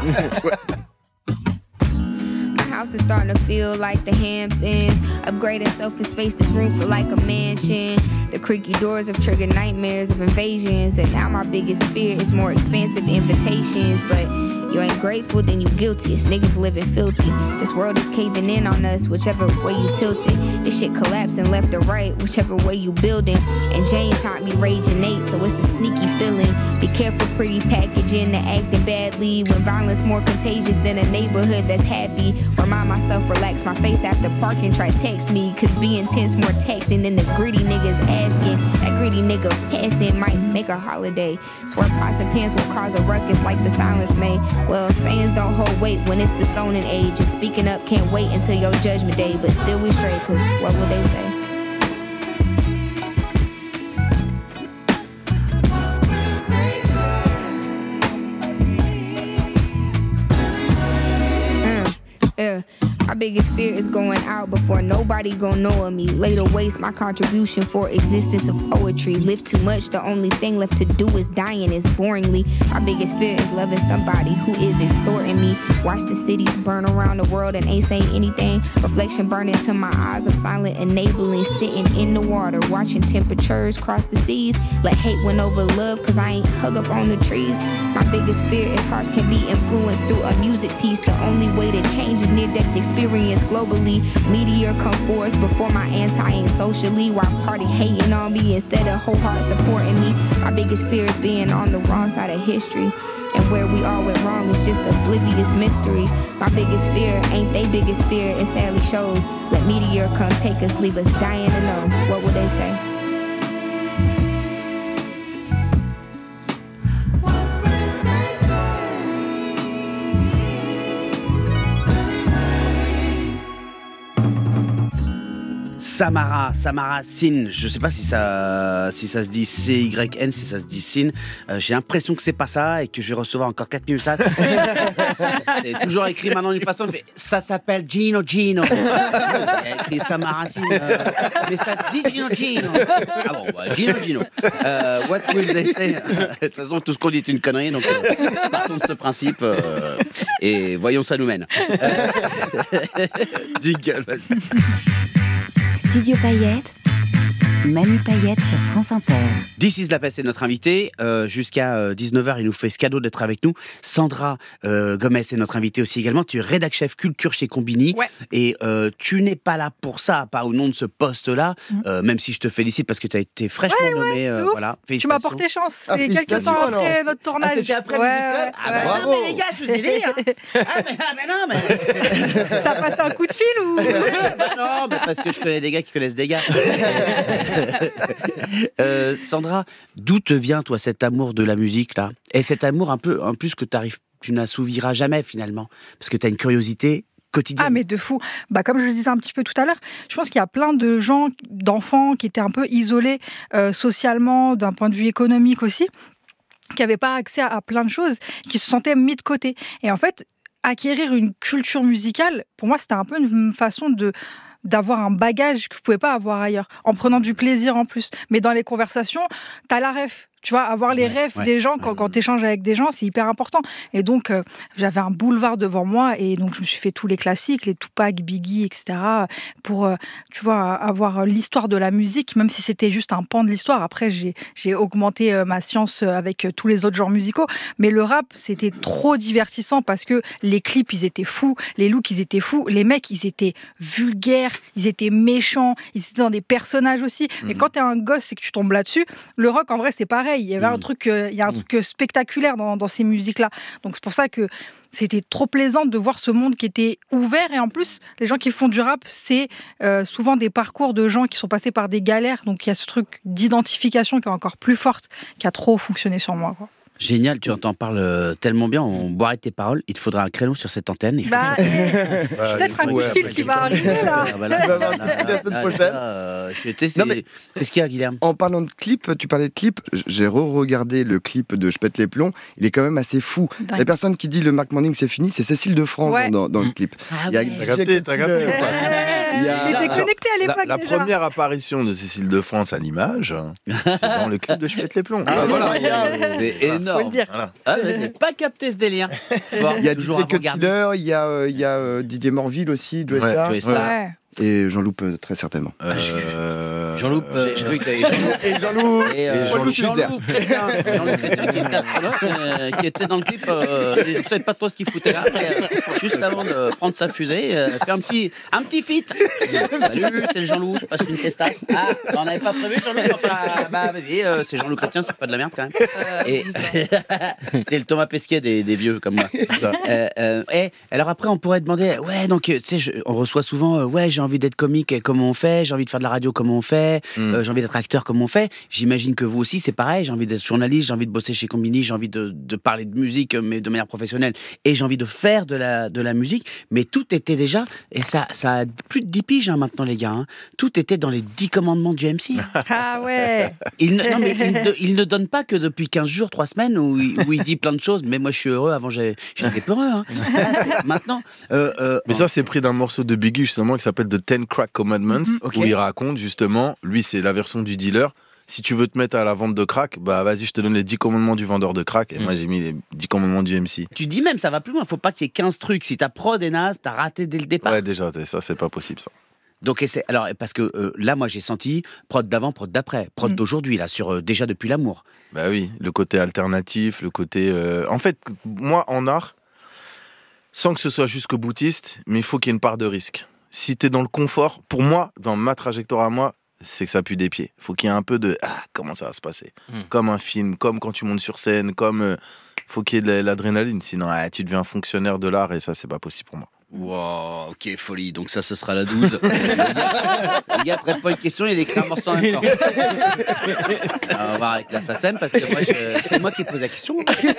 My house is starting to feel like the Hamptons. Upgraded sofa space, this room feel like a mansion. The creaky doors have triggered nightmares of invasions. And now my biggest fear is more expensive invitations. But you ain't grateful, then you guilty. It's niggas living filthy. This world is caving in on us, whichever way you tilt it. This shit collapsing left or right, whichever way you building. And Jane taught me rage innate, so it's a sneaky feeling. Be careful, pretty packaging, and acting badly. When violence more contagious than a neighborhood that's happy. Remind myself, relax my face after parking, try text me. Cause being tense more texting than the gritty niggas asking. That gritty nigga passing might make a holiday. Swear pots and pans will cause a ruckus like the silence may. Well, sayings don't hold weight when it's the stoning age. And speaking up can't wait until your judgment day. But still we straight, cause what will they say? Mm, yeah. My biggest fear is going out before nobody gon' know of me. Later waste my contribution for existence of poetry. Live too much, the only thing left to do is dying is boringly. My biggest fear is loving somebody who is extorting me. Watch the cities burn around the world and ain't saying anything. Reflection burn into my eyes of silent enabling. Sitting in the water, watching temperatures cross the seas. Let hate win over love, cause I ain't hug up on the trees. My biggest fear is hearts can be influenced through a music piece. The only way to change is near-death experience globally. Meteor come forth before my anti ain't socially. While party hating on me instead of whole heart supporting me. My biggest fear is being on the wrong side of history. And where we all went wrong is just oblivious mystery. My biggest fear ain't they biggest fear, it sadly shows. Let meteor come take us, leave us dying to know. What would they say?
Samara, Samara Sin. Je sais pas si ça, si ça se dit C Y N, si ça se dit Sin. Euh, j'ai l'impression que c'est pas ça et que je vais recevoir encore quatre mille messages. C'est toujours écrit maintenant d'une façon. Mais ça s'appelle Gino Gino. Il y a écrit Samara Sin. euh, mais ça se dit Gino Gino. Ah bon, bah, Gino Gino. Euh, what will they say? De toute façon, tout ce qu'on dit est une connerie. Donc, euh, partons de ce principe euh, et voyons ça nous mène. Euh, Jingle, vas-y.
Studio Payette, Manu Payette sur France Inter.
This is la Peste est notre invité. Euh, jusqu'à euh, dix-neuf heures, il nous fait ce cadeau d'être avec nous. Sandra euh, Gomez est notre invitée aussi également. Tu es rédac chef culture chez Combini.
Ouais.
Et euh, tu n'es pas là pour ça, pas au nom de ce poste-là, mm. euh, même si je te félicite parce que tu as été fraîchement
ouais,
nommé.
Ouais,
euh, voilà.
Tu m'as porté chance. C'est
Ah,
quelques temps après
alors.
notre tournage.
Ah, c'était après
ouais,
Music Club. Ah, bah
ouais.
non, mais les gars, je vous ai dit. Hein. Ah, mais, ah, mais non, mais.
T'as passé un coup de fil ou
Bah non, mais parce que je connais des gars qui connaissent des gars. euh, Sandra, d'où te vient, toi, cet amour de la musique, là ? Et cet amour un peu, en plus, que t'arrives, tu n'assouviras jamais, finalement. Parce que tu as une curiosité quotidienne.
Ah, mais de fou. Bah, comme je le disais un petit peu tout à l'heure, je pense qu'il y a plein de gens, d'enfants, qui étaient un peu isolés euh, socialement, d'un point de vue économique aussi, qui n'avaient pas accès à, à plein de choses, qui se sentaient mis de côté. Et en fait, acquérir une culture musicale, pour moi, c'était un peu une façon de d'avoir un bagage que vous pouvez pas avoir ailleurs, en prenant du plaisir en plus. Mais dans les conversations, t'as la ref. Tu vois, avoir les
ouais,
refs
ouais.
des gens, quand, quand tu échanges avec des gens, c'est hyper important. Et donc, euh, j'avais un boulevard devant moi, et donc je me suis fait tous les classiques, les Tupac, Biggie, et cetera, pour, euh, tu vois, avoir l'histoire de la musique, même si c'était juste un pan de l'histoire. Après, j'ai, j'ai augmenté euh, ma science avec euh, tous les autres genres musicaux. Mais le rap, c'était trop divertissant parce que les clips, ils étaient fous, les looks, ils étaient fous, les mecs, ils étaient vulgaires, ils étaient méchants, ils étaient dans des personnages aussi. Mm-hmm. Mais quand t'es un gosse et que tu tombes là-dessus, le rock, en vrai, c'est pareil. Il y avait mmh. un truc, euh, il y a un truc euh, spectaculaire dans, dans ces musiques-là. Donc c'est pour ça que c'était trop plaisant de voir ce monde qui était ouvert. Et en plus, les gens qui font du rap, c'est euh, souvent des parcours de gens qui sont passés par des galères. Donc il y a ce truc d'identification qui est encore plus forte, qui a trop fonctionné sur moi, quoi.
Génial, tu en t'en parles tellement bien, on boirait tes paroles. Il te faudra un créneau sur cette antenne. Il
bah,
faut...
peut-être un coup de fil qui va arriver là.
Tu vas avoir un coup de fil la semaine prochaine.
Euh, je suis non, mais... Qu'est-ce qu'il y a, Guilherme ?
En parlant de clip, tu parlais de clip, j'ai re-regardé le clip de Je pète les plombs, il est quand même assez fou.
Dingue.
La personne qui dit le Marc Morning c'est fini, c'est Cécile Defrance ouais. dans, dans le clip.
Ah,
il y a
ouais.
T'as capté, t'as capté ou pas ?
Il a... était connecté à l'époque
La, la
déjà.
première apparition de Cécile Defrance à l'image, c'est dans le clip de Je pète les plombs.
Ah, voilà. C'est énorme.
Faut le dire.
Voilà.
Ah, ouais, j'ai pas capté ce délire.
Fort, il y a D J Cutler, il y a, euh, il y a euh, Didier Morville aussi, Joey
ouais,
Star.
Joey Star.
Ouais.
Et Jean-Loup, euh, très certainement.
Euh...
Jean-Loup, euh...
j'ai cru que t'avais Jean-Loup.
Et Jean-Loup.
Et euh,
Jean-Loup
Jean-Loup Chrétien. Jean-Loup Chrétien qui était astronaute, euh, qui était dans le clip. Euh, je ne savais pas trop ce qu'il foutait là. Mais, euh, juste avant de prendre sa fusée, euh, fait un petit, un petit feat. Salut, c'est le Jean-Loup, je passe une testasse. Ah, on n'avait pas prévu Jean-Loup. Enfin, bah vas-y, euh, c'est Jean-Loup Chrétien, c'est pas de la merde quand même. Euh, et c'est le Thomas Pesquet des, des vieux comme moi. Euh, euh, et alors après, on pourrait demander, ouais, donc tu sais, je, on reçoit souvent, euh, ouais, j'ai envie d'être comique, comment on fait, j'ai envie de faire de la radio, comment on fait, mm. euh, j'ai envie d'être acteur, comment on fait. J'imagine que vous aussi, c'est pareil, j'ai envie d'être journaliste, j'ai envie de bosser chez Combini, j'ai envie de, de parler de musique, mais de manière professionnelle, et j'ai envie de faire de la, de la musique, mais tout était déjà, et ça, ça a plus de dix piges hein, maintenant les gars, hein, tout était dans les dix commandements du M C.
Ah ouais.
Il ne, non mais il ne, il ne donne pas que depuis quinze jours, trois semaines, où il, où il dit plein de choses, mais moi je suis heureux, avant j'ai, j'étais peureux. Hein. Là, maintenant... Euh, euh,
mais ça c'est pris d'un morceau de Biggie justement qui s'appelle The Ten Crack Commandments, mm-hmm. okay. où il raconte justement, lui c'est la version du dealer, si tu veux te mettre à la vente de crack, bah vas-y je te donne les dix commandements du vendeur de crack, et mm. moi j'ai mis les dix commandements du M C.
Tu dis même ça va plus loin, faut pas qu'il y ait quinze trucs, si ta prod est naze, t'as raté dès le départ.
Ouais déjà, ça c'est pas possible ça.
Donc c'est alors parce que euh, là moi j'ai senti prod d'avant, prod d'après, prod mm. d'aujourd'hui là sur euh, déjà depuis l'amour.
Bah oui, le côté alternatif, le côté euh... en fait moi en art, sans que ce soit jusqu'au boutiste, mais il faut qu'il y ait une part de risque. Si t'es dans le confort, pour moi, dans ma trajectoire à moi, c'est que ça pue des pieds. Faut qu'il y ait un peu de ah, comment ça va se passer, mm. comme un film, comme quand tu montes sur scène, comme euh, faut qu'il y ait de l'adrénaline, sinon ah, tu deviens fonctionnaire de l'art et ça c'est pas possible pour moi.
Wow, ok, folie. Donc ça, ce sera la douze. Les gars, traite pas une question, il écrit un morceau en même temps. On va voir avec la S A C E M parce que moi, je... c'est moi qui pose la question.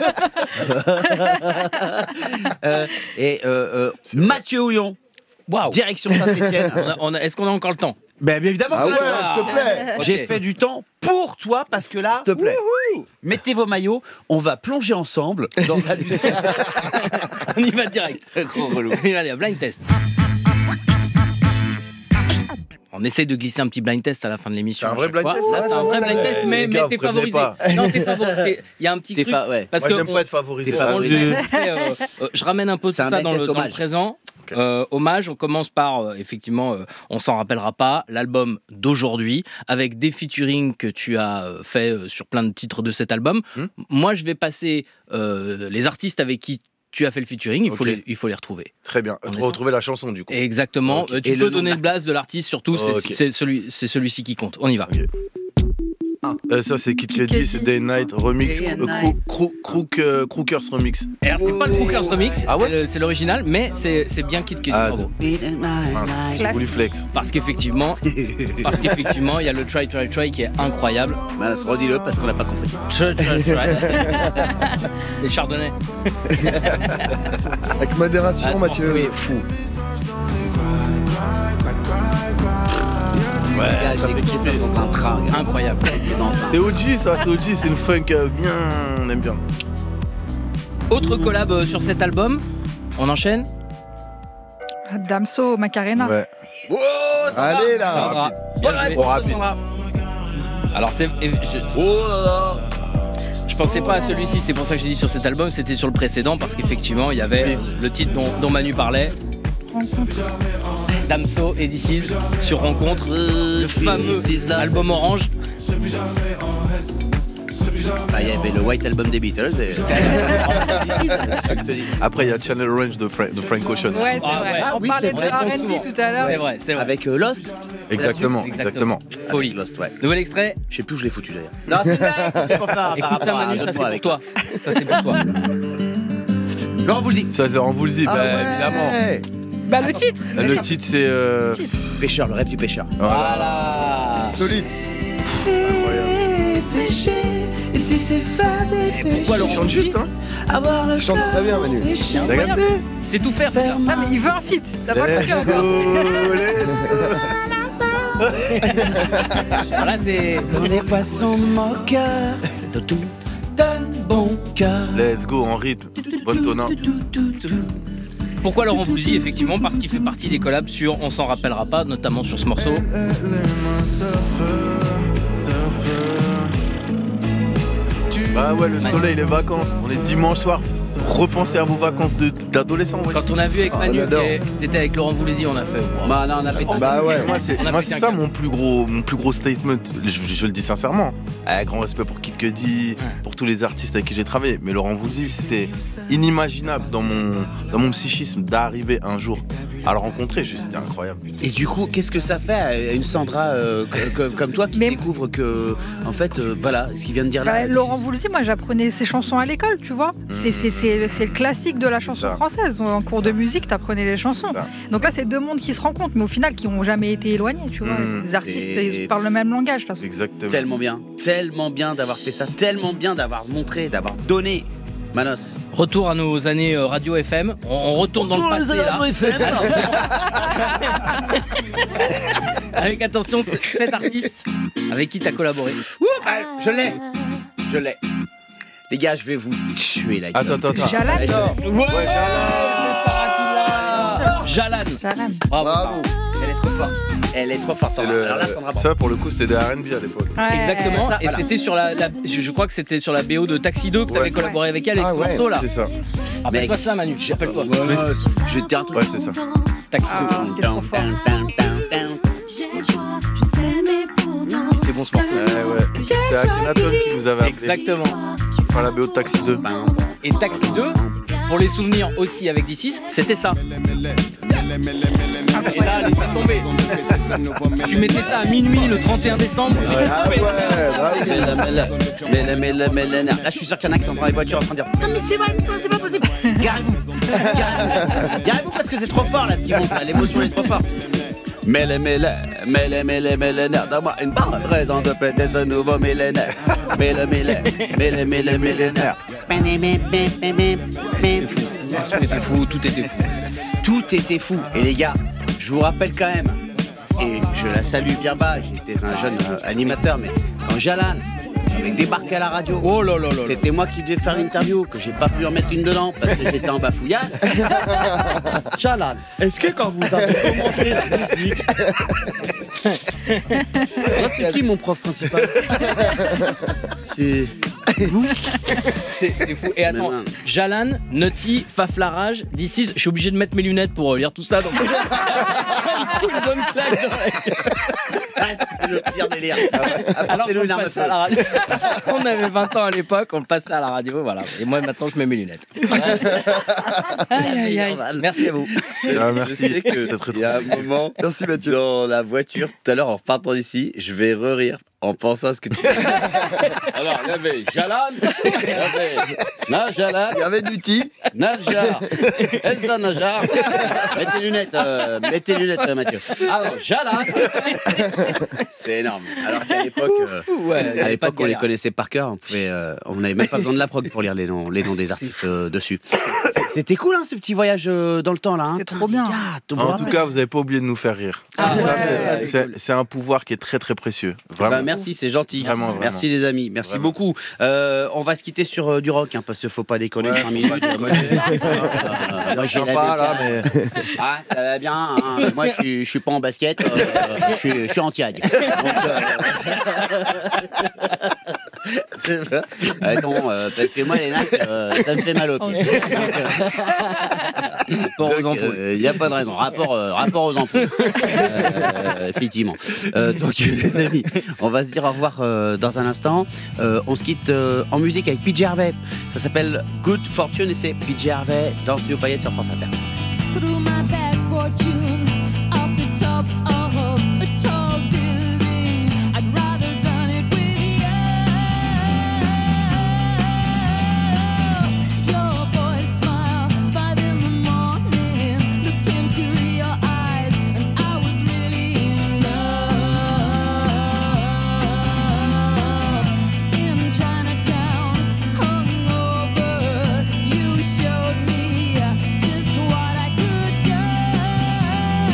euh, et euh, euh, Mathieu Houillon, wow. Direction Saint-Etienne.
on a, on a, est-ce qu'on a encore le temps?
Ben bien évidemment.
Ah ouais, s'il te plaît.
J'ai
okay.
fait du temps pour toi parce que là,
s'il te plaît.
Wouhou, mettez vos maillots, on va plonger ensemble dans la musique.
On y va direct.
Gros relou.
Allez, blind test. On essaie de glisser un petit blind test à la fin de l'émission.
C'est un vrai blind
fois.
test.
Là, c'est un vrai blind test, mais, mais t'es favorisé. Non, t'es favorisé. Il y a un petit
t'es
truc.
fa- ouais.
Parce
Moi,
que
j'aime
on,
pas être favorisé.
on le fait, euh, euh, je ramène un peu tout
c'est
ça
un
dans le, dans le
hommage.
présent.
Ok.
Euh, hommage, on commence par, euh, effectivement, euh, on s'en rappellera pas, l'album d'aujourd'hui, avec des featuring que tu as euh, fait euh, sur plein de titres de cet album.
Hmm.
Moi, je vais passer euh, les artistes avec qui tu as fait le featuring, il faut,
Ok.
les, il faut les retrouver.
Très bien.
On
Tu
est
retrouver la chanson du coup.
Exactement.
Ok.
Euh, tu
Et
peux
le nom
donner
de
le blast de l'artiste, surtout, c'est,
Ok.
c'est, celui, c'est celui-ci qui compte. On y va.
Ok. Euh, ça c'est Kid
Kid
Cudi,
Cudi.
c'est Day and Night remix,
Day and
Cro-
Night.
Cro- Crook, euh, Crookers remix.
Alors, c'est pas le Crookers Remix,
Ah ouais
c'est, le- c'est l'original, mais c'est, c'est bien Kid Cudi.
Ah,
bravo.
Mince, j'ai
Classe.
voulu flex.
Parce qu'effectivement, parce qu'effectivement, il y a le Try Try Try qui est incroyable.
Bah, redis-le parce qu'on n'a pas compris.
Try Try Try. Les chardonnays.
Avec modération,
Ah, ce
Mathieu.
morceau est fou.
Ouais,
ça
j'ai
fait
écouté ça
kiffer.
dans un train.
Incroyable.
Dans un-
C'est O G ça, c'est O G, c'est une funk euh, bien, on aime bien.
Autre collab euh, sur cet album, on enchaîne.
Damso, Macarena.
Ouais.
Oh, ça
Allez là.
Sandra.
Bonne
Bien joué.
réponse,
rapide.
Sandra.
Alors c'est, et je,
Oh là là.
je pensais pas à celui-ci, c'est pour ça que j'ai dit sur cet album, c'était sur le précédent parce qu'effectivement il y avait le titre dont, dont Manu parlait,
Rencontre.
Damso et This Is sur Rencontre, le fameux album orange.
Bah, il y avait le White Album des Beatles. Et...
Après il y a Channel Orange de, Fra- de Frank Ocean.
Ouais, c'est
Ah
vrai.
ouais.
On
Oui,
parlait
c'est
de
vrai,
R and B
souvent.
tout à l'heure.
C'est vrai, c'est vrai.
Avec euh, Lost.
Exactement,
Exactement.
exactement.
Folie.
Lost, ouais.
Nouvel extrait.
Je sais plus où je l'ai foutu d'ailleurs. Non, c'est vrai, c'était pour faire par
Écoute
rapport
ça
à un
Manu,
jeu
ça
de
c'est
mots
pour
avec
toi. Ça c'est pour toi.
Laurent Voulzy.
Ça c'est en vous le dit,
Ah
bah
ouais.
évidemment.
Bah, le titre.
Le titre c'est. euh,
Pêcheur, le rêve du pêcheur.
Voilà.
Voilà.
Solide.
Pourquoi
Il
Laurent
chante juste, hein.
Je chante très bien, Manu.
T'as capté?
C'est tout faire, c'est
Non, mais il veut un feat. T'as pas le
Let's
cœur
go,
encore.
let's
Voilà, c'est.
Les poissons de mon cœur, de tout donne bon cœur.
go. Let's go en rythme. Bonne tona.
Pourquoi Laurent Voulzy? Effectivement, parce qu'il fait partie des collabs sur On s'en rappellera pas, notamment sur ce morceau.
Bah ouais, le soleil, les vacances. On est dimanche soir. Repensez à vos vacances de- d'adolescent. Ouais.
Quand on a vu avec
Ah,
Manu
on adore.
que t'étais avec Laurent Voulzy, on a fait. wow.
Bah non, on a fait
Bah ouais.
Moi, c'est
On a
moi,
pété
c'est
un
ça
câble.
mon plus gros, mon plus gros statement. Je, je le dis sincèrement. Avec grand respect pour Kid Cudi, pour tous les artistes avec qui j'ai travaillé. Mais Laurent Voulzy, c'était inimaginable dans mon, dans mon psychisme d'arriver un jour à le rencontrer. Juste, c'était incroyable.
Et du coup, qu'est-ce que ça fait à une Sandra euh, co- co- comme toi qui
Mais-
découvre que, en fait, euh, voilà, ce qu'il vient de dire là.
Bah,
c'est-
Laurent Voulzy, moi j'apprenais ses chansons à l'école, tu vois. C'est, c'est, c'est, le- c'est le classique de la chanson
ça.
française. En cours de musique, t'apprenais les chansons.
C'est ça.
Donc là, c'est deux mondes qui se rencontrent, mais au final, qui n'ont jamais été éloignés, tu vois.
Mmh,
Les artistes,
c'est-
ils parlent le même langage, de toute façon.
Exactement.
Tellement bien, tellement bien d'avoir fait ça, tellement bien d'avoir montré, d'avoir donné. Manos.
Retour à nos années euh, radio F M. On, on retourne dans le passé là. Avec attention, c- cet artiste avec qui t'as collaboré.
Ouh, ah, je l'ai, je l'ai. Les gars, je vais vous tuer la gueule.
Attends, attends, attends.
Jalan.
Ouais, je-
Ouais,
Ouais,
Jalan.
Jalan.
Bravo.
Bravo.
Elle est trop forte. Elle est trop forte.
C'est
Sandra.
le-
Alors là, Sandra, bravo.
ça, pour le coup, c'était de R and B à l'époque.
Ouais.
Exactement.
Ça,
Et
voilà.
c'était sur la, la- je, je crois que c'était sur la B O de Taxi deux que t'avais
Ouais.
collaboré avec elle avec
Ah
ce
ouais,
morceau là.
C'est ça.
Rappelle-toi
Mec,
ça Manu.
je-
Rappelle-toi.
Ouais, je vais te dire un truc.
Ouais, c'est ça.
Taxi
Ah,
deux.
c'était trop fort.
Down, down, down, down.
C'est bon ce morceau.
Ouais, ouais. C'est Akhenaton qui nous avait appelé
Exactement.
pour faire la B O de Taxi deux.
Et Taxi deux, pour les souvenirs aussi avec D six, c'était ça. Et là, laisse tomber. Tu mettais ça à minuit le trente et un décembre.
Ah ouais, bravo.
Mais la- mais la- mais la- mais la- mais la- Là, je suis sûr qu'il y en a qui sont dans les voitures en train de dire putain, mais c'est vrai, putain, c'est pas possible. Garez-vous. Garez-vous. Garez-vous parce que c'est trop fort là ce qui monte. là. L'émotion est trop forte. Mais les, mais les, mais les, mais les millénaires, donne-moi une bonne raison de péter ce nouveau millénaire. Mais les, mais les, mais les, mais les millénaires.
Tout était fou, tout était fou.
Tout était fou. Et les gars, je vous rappelle quand même, et je la salue bien bas, j'étais un jeune euh, animateur, mais quand Jalan Avec débarqué à la radio.
Oh là là là là.
C'était moi qui devais faire l'interview, que j'ai pas pu en mettre une dedans parce que j'étais en bafouillade.
Jalan, est-ce que quand vous avez commencé la musique...
Oh, c'est qui mon prof principal? C'est...
C'est c'est fou. Et attends,
Non, non.
Jalan, Nutty, Faflarage, d'ici, je suis obligé de mettre mes lunettes pour euh, lire tout ça. Donc... ça me fout une bonne claque dans la gueule.
C'est le pire délire.
Alors
Apportez-nous
qu'on
une arme à
passait
feu.
à la radio. On avait vingt ans à l'époque, on le passait à la radio, voilà. Et moi maintenant je mets mes lunettes. Aïe, aïe, aïe. Merci à vous.
Ah, merci.
Je sais que
C'est très
il y a un moment,
Merci Mathieu.
dans la voiture, tout à l'heure, en repartant d'ici, je vais re-rire en pensant à ce que tu dis. Alors, il y avait Jalan, il y avait Najalan,
Il y avait Nutty.
Najar, Elsa Najar. Mets tes lunettes, euh, mets tes lunettes, euh, Mathieu. Alors, Jalan. C'est énorme. Alors qu'à l'époque, euh,
Ouais,
à l'époque, on les connaissait par cœur. On pouvait, euh, on n'avait même pas besoin de la prog pour lire les noms, les noms des artistes euh, dessus. C'est- C'était cool, hein, ce petit voyage euh, dans le temps là. Hein.
C'est trop bien.
Putain, les gars, tu vous
En tout
rappelez
cas, vous n'avez pas oublié de nous faire rire.
Ah
ça,
ouais,
c'est-
ça,
c'est
c'est
cool.
c'est un pouvoir qui est très très précieux. Vraiment.
Bah, merci, c'est gentil.
Vraiment, vraiment.
Merci les amis, merci
Vraiment.
beaucoup. Euh, on va se quitter sur euh, du rock, hein, parce qu'il faut pas déconner.
Ouais,
cinq minutes.
faut pas déconner.
Euh, moi, j'ai
Sympa, là,
l'habitude.
mais-
Ah, ça va bien. Hein. Moi, je suis, je suis pas en basket. euh, je suis, je suis en tiag. Donc, euh, c'est vrai. Attends, euh, parce que moi, les nattes, euh, ça me fait mal aux pieds.
Rapport aux ampoules.
Il n'y a pas de raison. Rapport, euh, rapport aux ampoules. Euh, effectivement. Euh, donc, les amis, on va se dire au revoir euh, dans un instant. Euh, on se quitte euh, en musique avec P J Harvey. Ça s'appelle Good Fortune et c'est P J Harvey dans Studio Payette sur France Inter.
Through my bad fortune, off the top of a tall building, I'd rather done it with you. Your boy smile, five in the morning, looked into your eyes, and I was really in love. In Chinatown, hungover, you showed me just what I could do.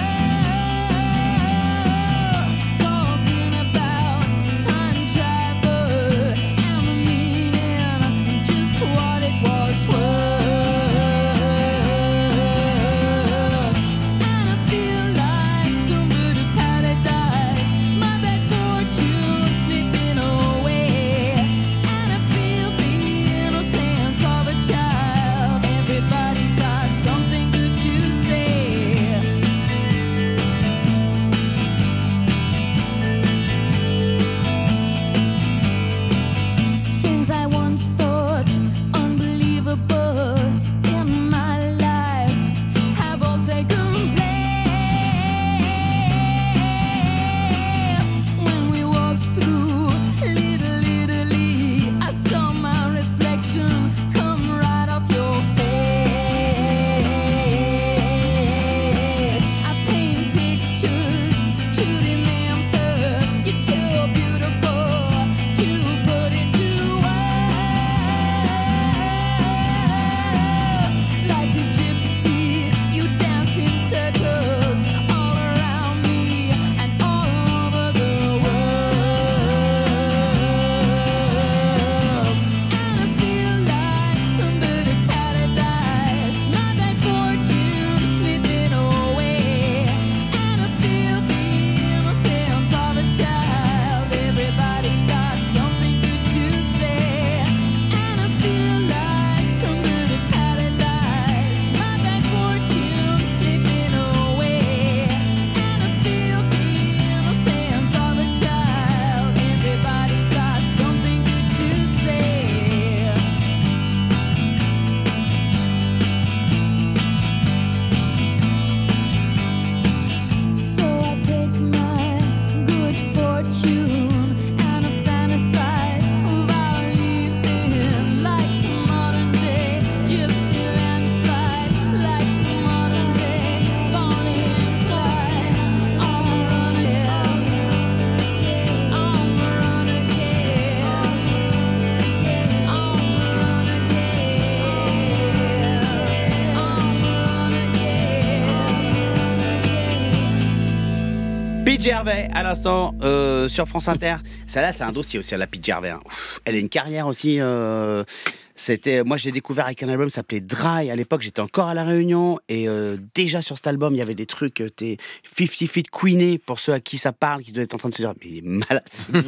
P J Harvey à l'instant euh, sur France Inter. Celle-là, c'est un dossier aussi, la P J Harvey. Hein. Ouf, elle a une carrière aussi. Euh, c'était, moi, j'ai découvert avec un album qui s'appelait Dry. À l'époque, j'étais encore à La Réunion et euh, déjà sur cet album, il y avait des trucs. Euh, t'es cinquante feet Queenie pour ceux à qui ça parle, qui doivent être en train de se dire, mais il est malade.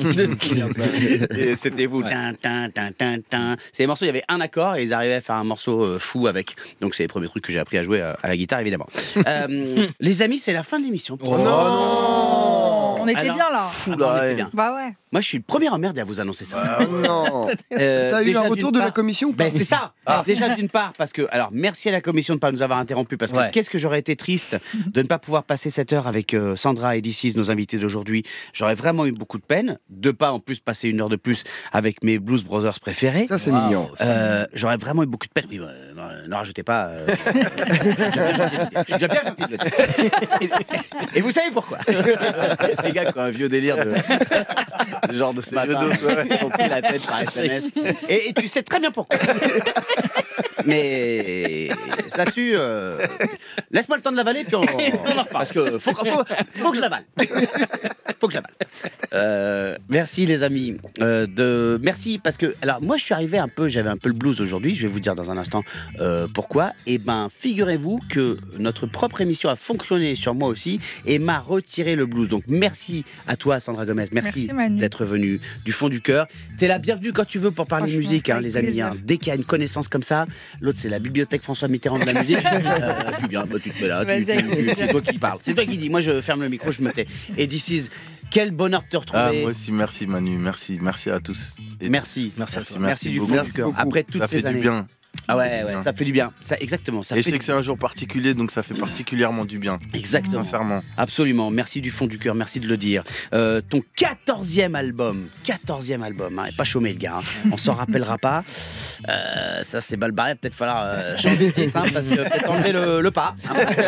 Et c'était vous. Ouais. Tin, tin, tin, tin, tin. C'est les morceaux. Il y avait un accord et ils arrivaient à faire un morceau euh, fou avec. Donc c'est les premiers trucs que j'ai appris à jouer à, à la guitare, évidemment. Euh, les amis, c'est la fin de l'émission.
Oh non. On était
Alors,
bien là.
Fou, là ah, on était bien.
Bah ouais.
Moi, je suis le premier emmerdé à vous annoncer ça.
Ah non. euh, T'as eu un retour de part, la commission ou pas?
Ben c'est ça. Ah. Déjà d'une part parce que, alors merci à la commission de ne pas nous avoir interrompu parce que ouais. qu'est-ce que j'aurais été triste de ne pas pouvoir passer cette heure avec euh, Sandra et This Is, nos invités d'aujourd'hui. J'aurais vraiment eu beaucoup de peine de pas en plus passer une heure de plus avec mes Blues Brothers préférés.
Ça c'est wow. mignon.
Euh, j'aurais vraiment eu beaucoup de peine. Oui, bah, ne rajoutez pas. Euh... je suis déjà bien gentil de le dire. Et, et vous savez pourquoi? Les gars qui ont un vieux délire de, de genre de ce matin, ils se sont pris la tête par S M S. Et, et tu sais très bien pourquoi. Mais là-dessus, euh, laisse-moi le temps de l'avaler, puis on, on en reparle. Parce que faut, faut, faut que je l'avale. Faut que je l'avale. Euh, merci les amis. Euh, de, merci parce que, alors moi je suis arrivé un peu, j'avais un peu le blues aujourd'hui. Je vais vous dire dans un instant euh, pourquoi. Et ben, figurez-vous que notre propre émission a fonctionné sur moi aussi et m'a retiré le blues. Donc merci à toi Sandra Gomez. Merci, merci d'être venue du fond du cœur. T'es la bienvenue quand tu veux pour parler de musique, hein, les amis. Hein. Dès qu'il y a une connaissance comme ça. L'autre, c'est la bibliothèque François Mitterrand de la musique. euh, tu viens, bah, tu te mets là, tu, tu, tu, c'est toi qui parles. C'est toi qui dis. Moi, je ferme le micro, je me tais. Et This Is, quel bonheur de te retrouver.
Ah, moi aussi, merci Manu, merci, merci à tous.
Et merci, merci, merci, merci, merci du fond du cœur.
Beaucoup.
Après toutes
ça
ces
fait
années.
Du bien.
Ah ouais, ouais, ça fait du bien. Ça, exactement. Ça
et
fait
je sais que c'est un jour particulier, donc ça fait particulièrement du bien.
Exactement.
Sincèrement.
Absolument. Merci du fond du cœur. Merci de le dire. Euh, ton quatorzième album. quatorzième album. Hein, pas chômé le gars. Hein. On s'en rappellera pas. Euh, ça, c'est bal barré. Peut-être falloir euh, changer de titre. Hein, parce que peut-être enlever le, le pas. Hein, parce,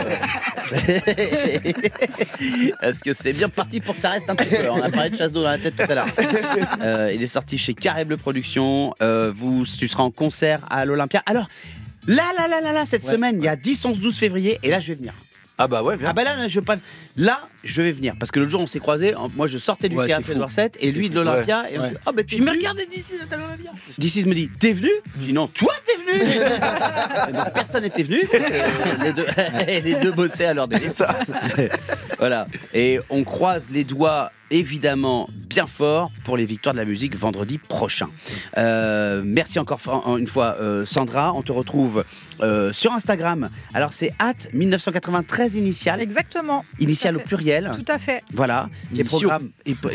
que parce que c'est bien parti pour que ça reste un petit peu. On a parlé de chasse d'eau dans la tête tout à l'heure. Euh, il est sorti chez Carré Bleu Productions. Euh, vous, tu seras en concert à l'Olympia. Alors, là, là, là, là, là, cette ouais, semaine, il ouais. y a dix, onze, douze février, et là, je vais venir.
Ah bah ouais, viens.
Ah bah là, là, je veux pas... là, je vais venir. Parce que l'autre jour, on s'est croisés. Moi, je sortais du ouais, théâtre Edouard sept, et lui de l'Olympia. Ouais. Et on ouais. dit, oh, bah, tu me regardais d'ici, à l'Olympia. D'ici me dit, t'es venu? Je dis, non, toi, t'es venu. Donc, personne n'était venu. Les deux, les deux bossaient à leur délire. Voilà. Et on croise les doigts, évidemment, bien fort pour les victoires de la musique vendredi prochain. Euh, merci encore une fois, euh, Sandra. On te retrouve euh, sur Instagram. Alors, c'est at dix-neuf cent quatre-vingt-treize initial.
Exactement.
Initial au pluriel.
Tout à fait.
Voilà. Tes programmes.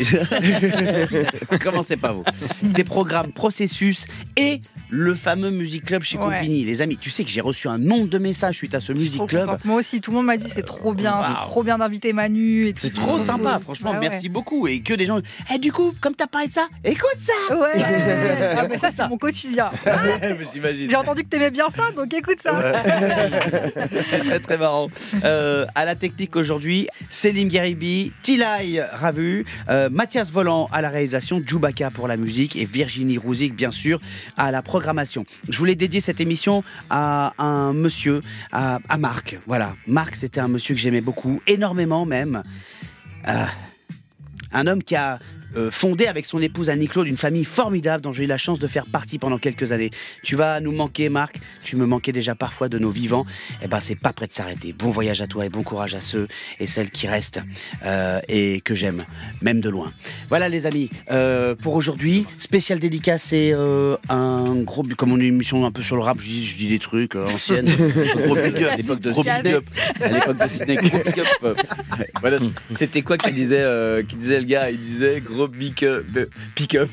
Commencez pas vous. Tes programmes, processus et le fameux Music Club chez ouais. Compagnie. Les amis, tu sais que j'ai reçu un nombre de messages suite à ce Music Club.
Contente. Moi aussi, tout le monde m'a dit c'est trop bien, wow. c'est trop bien d'inviter Manu. Et tout.
C'est trop sympa, franchement, ah ouais. merci beaucoup. Et que des gens. Eh, hey, du coup, comme t'as parlé de ça, écoute ça.
Ouais. Ah, mais ça, c'est mon quotidien.
J'imagine.
J'ai entendu que t'aimais bien ça, donc écoute ça.
C'est très très marrant. Euh, à la technique aujourd'hui, Céline Guéribi, Tilay Ravu, euh, Mathias Volant à la réalisation, Djoubaka pour la musique et Virginie Rouzic, bien sûr, à la programmation. Je voulais dédier cette émission à un monsieur, à, à Marc. Voilà, Marc, c'était un monsieur que j'aimais beaucoup, énormément même. Euh, un homme qui a euh, fondé avec son épouse Annie-Claude une famille formidable dont j'ai eu la chance de faire partie pendant quelques années. Tu vas nous manquer, Marc. Tu me manquais déjà parfois de nos vivants. Eh ben, c'est pas prêt de s'arrêter. Bon voyage à toi et bon courage à ceux et celles qui restent euh, et que j'aime, même de loin. Voilà, les amis. Euh, pour aujourd'hui, spécial dédicace, c'est euh, un gros... Comme on est une émission un peu sur le rap, je dis, je dis des trucs euh, anciennes. Gros big up à l'époque de Sydney. À l'époque de Sydney, gros big up. Voilà, c'était quoi qu'il disait, euh, qui disait le gars? Il disait gros big up. Pick-up.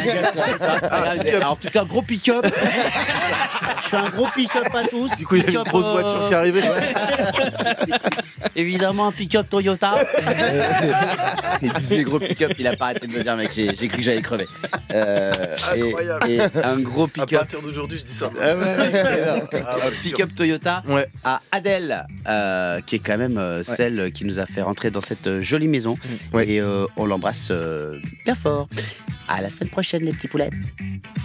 Alors, en tout cas, gros pick-up. Je suis un gros pick-up à tous.
Du coup, il y a une grosse voiture euh... qui arrivait. Ouais.
Évidemment, un pick-up Toyota. Il disait gros pick-up, il a pas arrêté de me dire, mec, j'ai, j'ai cru que j'allais crever. Euh,
Incroyable.
Et, et un gros pick-up.
À partir d'aujourd'hui, je dis ça.
Ah ouais, ouais, ah ouais, un pick-up sûr. Toyota
ouais.
à Adèle, euh, qui est quand même euh, ouais. celle qui nous a fait rentrer dans cette euh, jolie maison.
Ouais.
Et euh, on l'embrasse euh, bien fort. À la semaine prochaine, les petits poulets.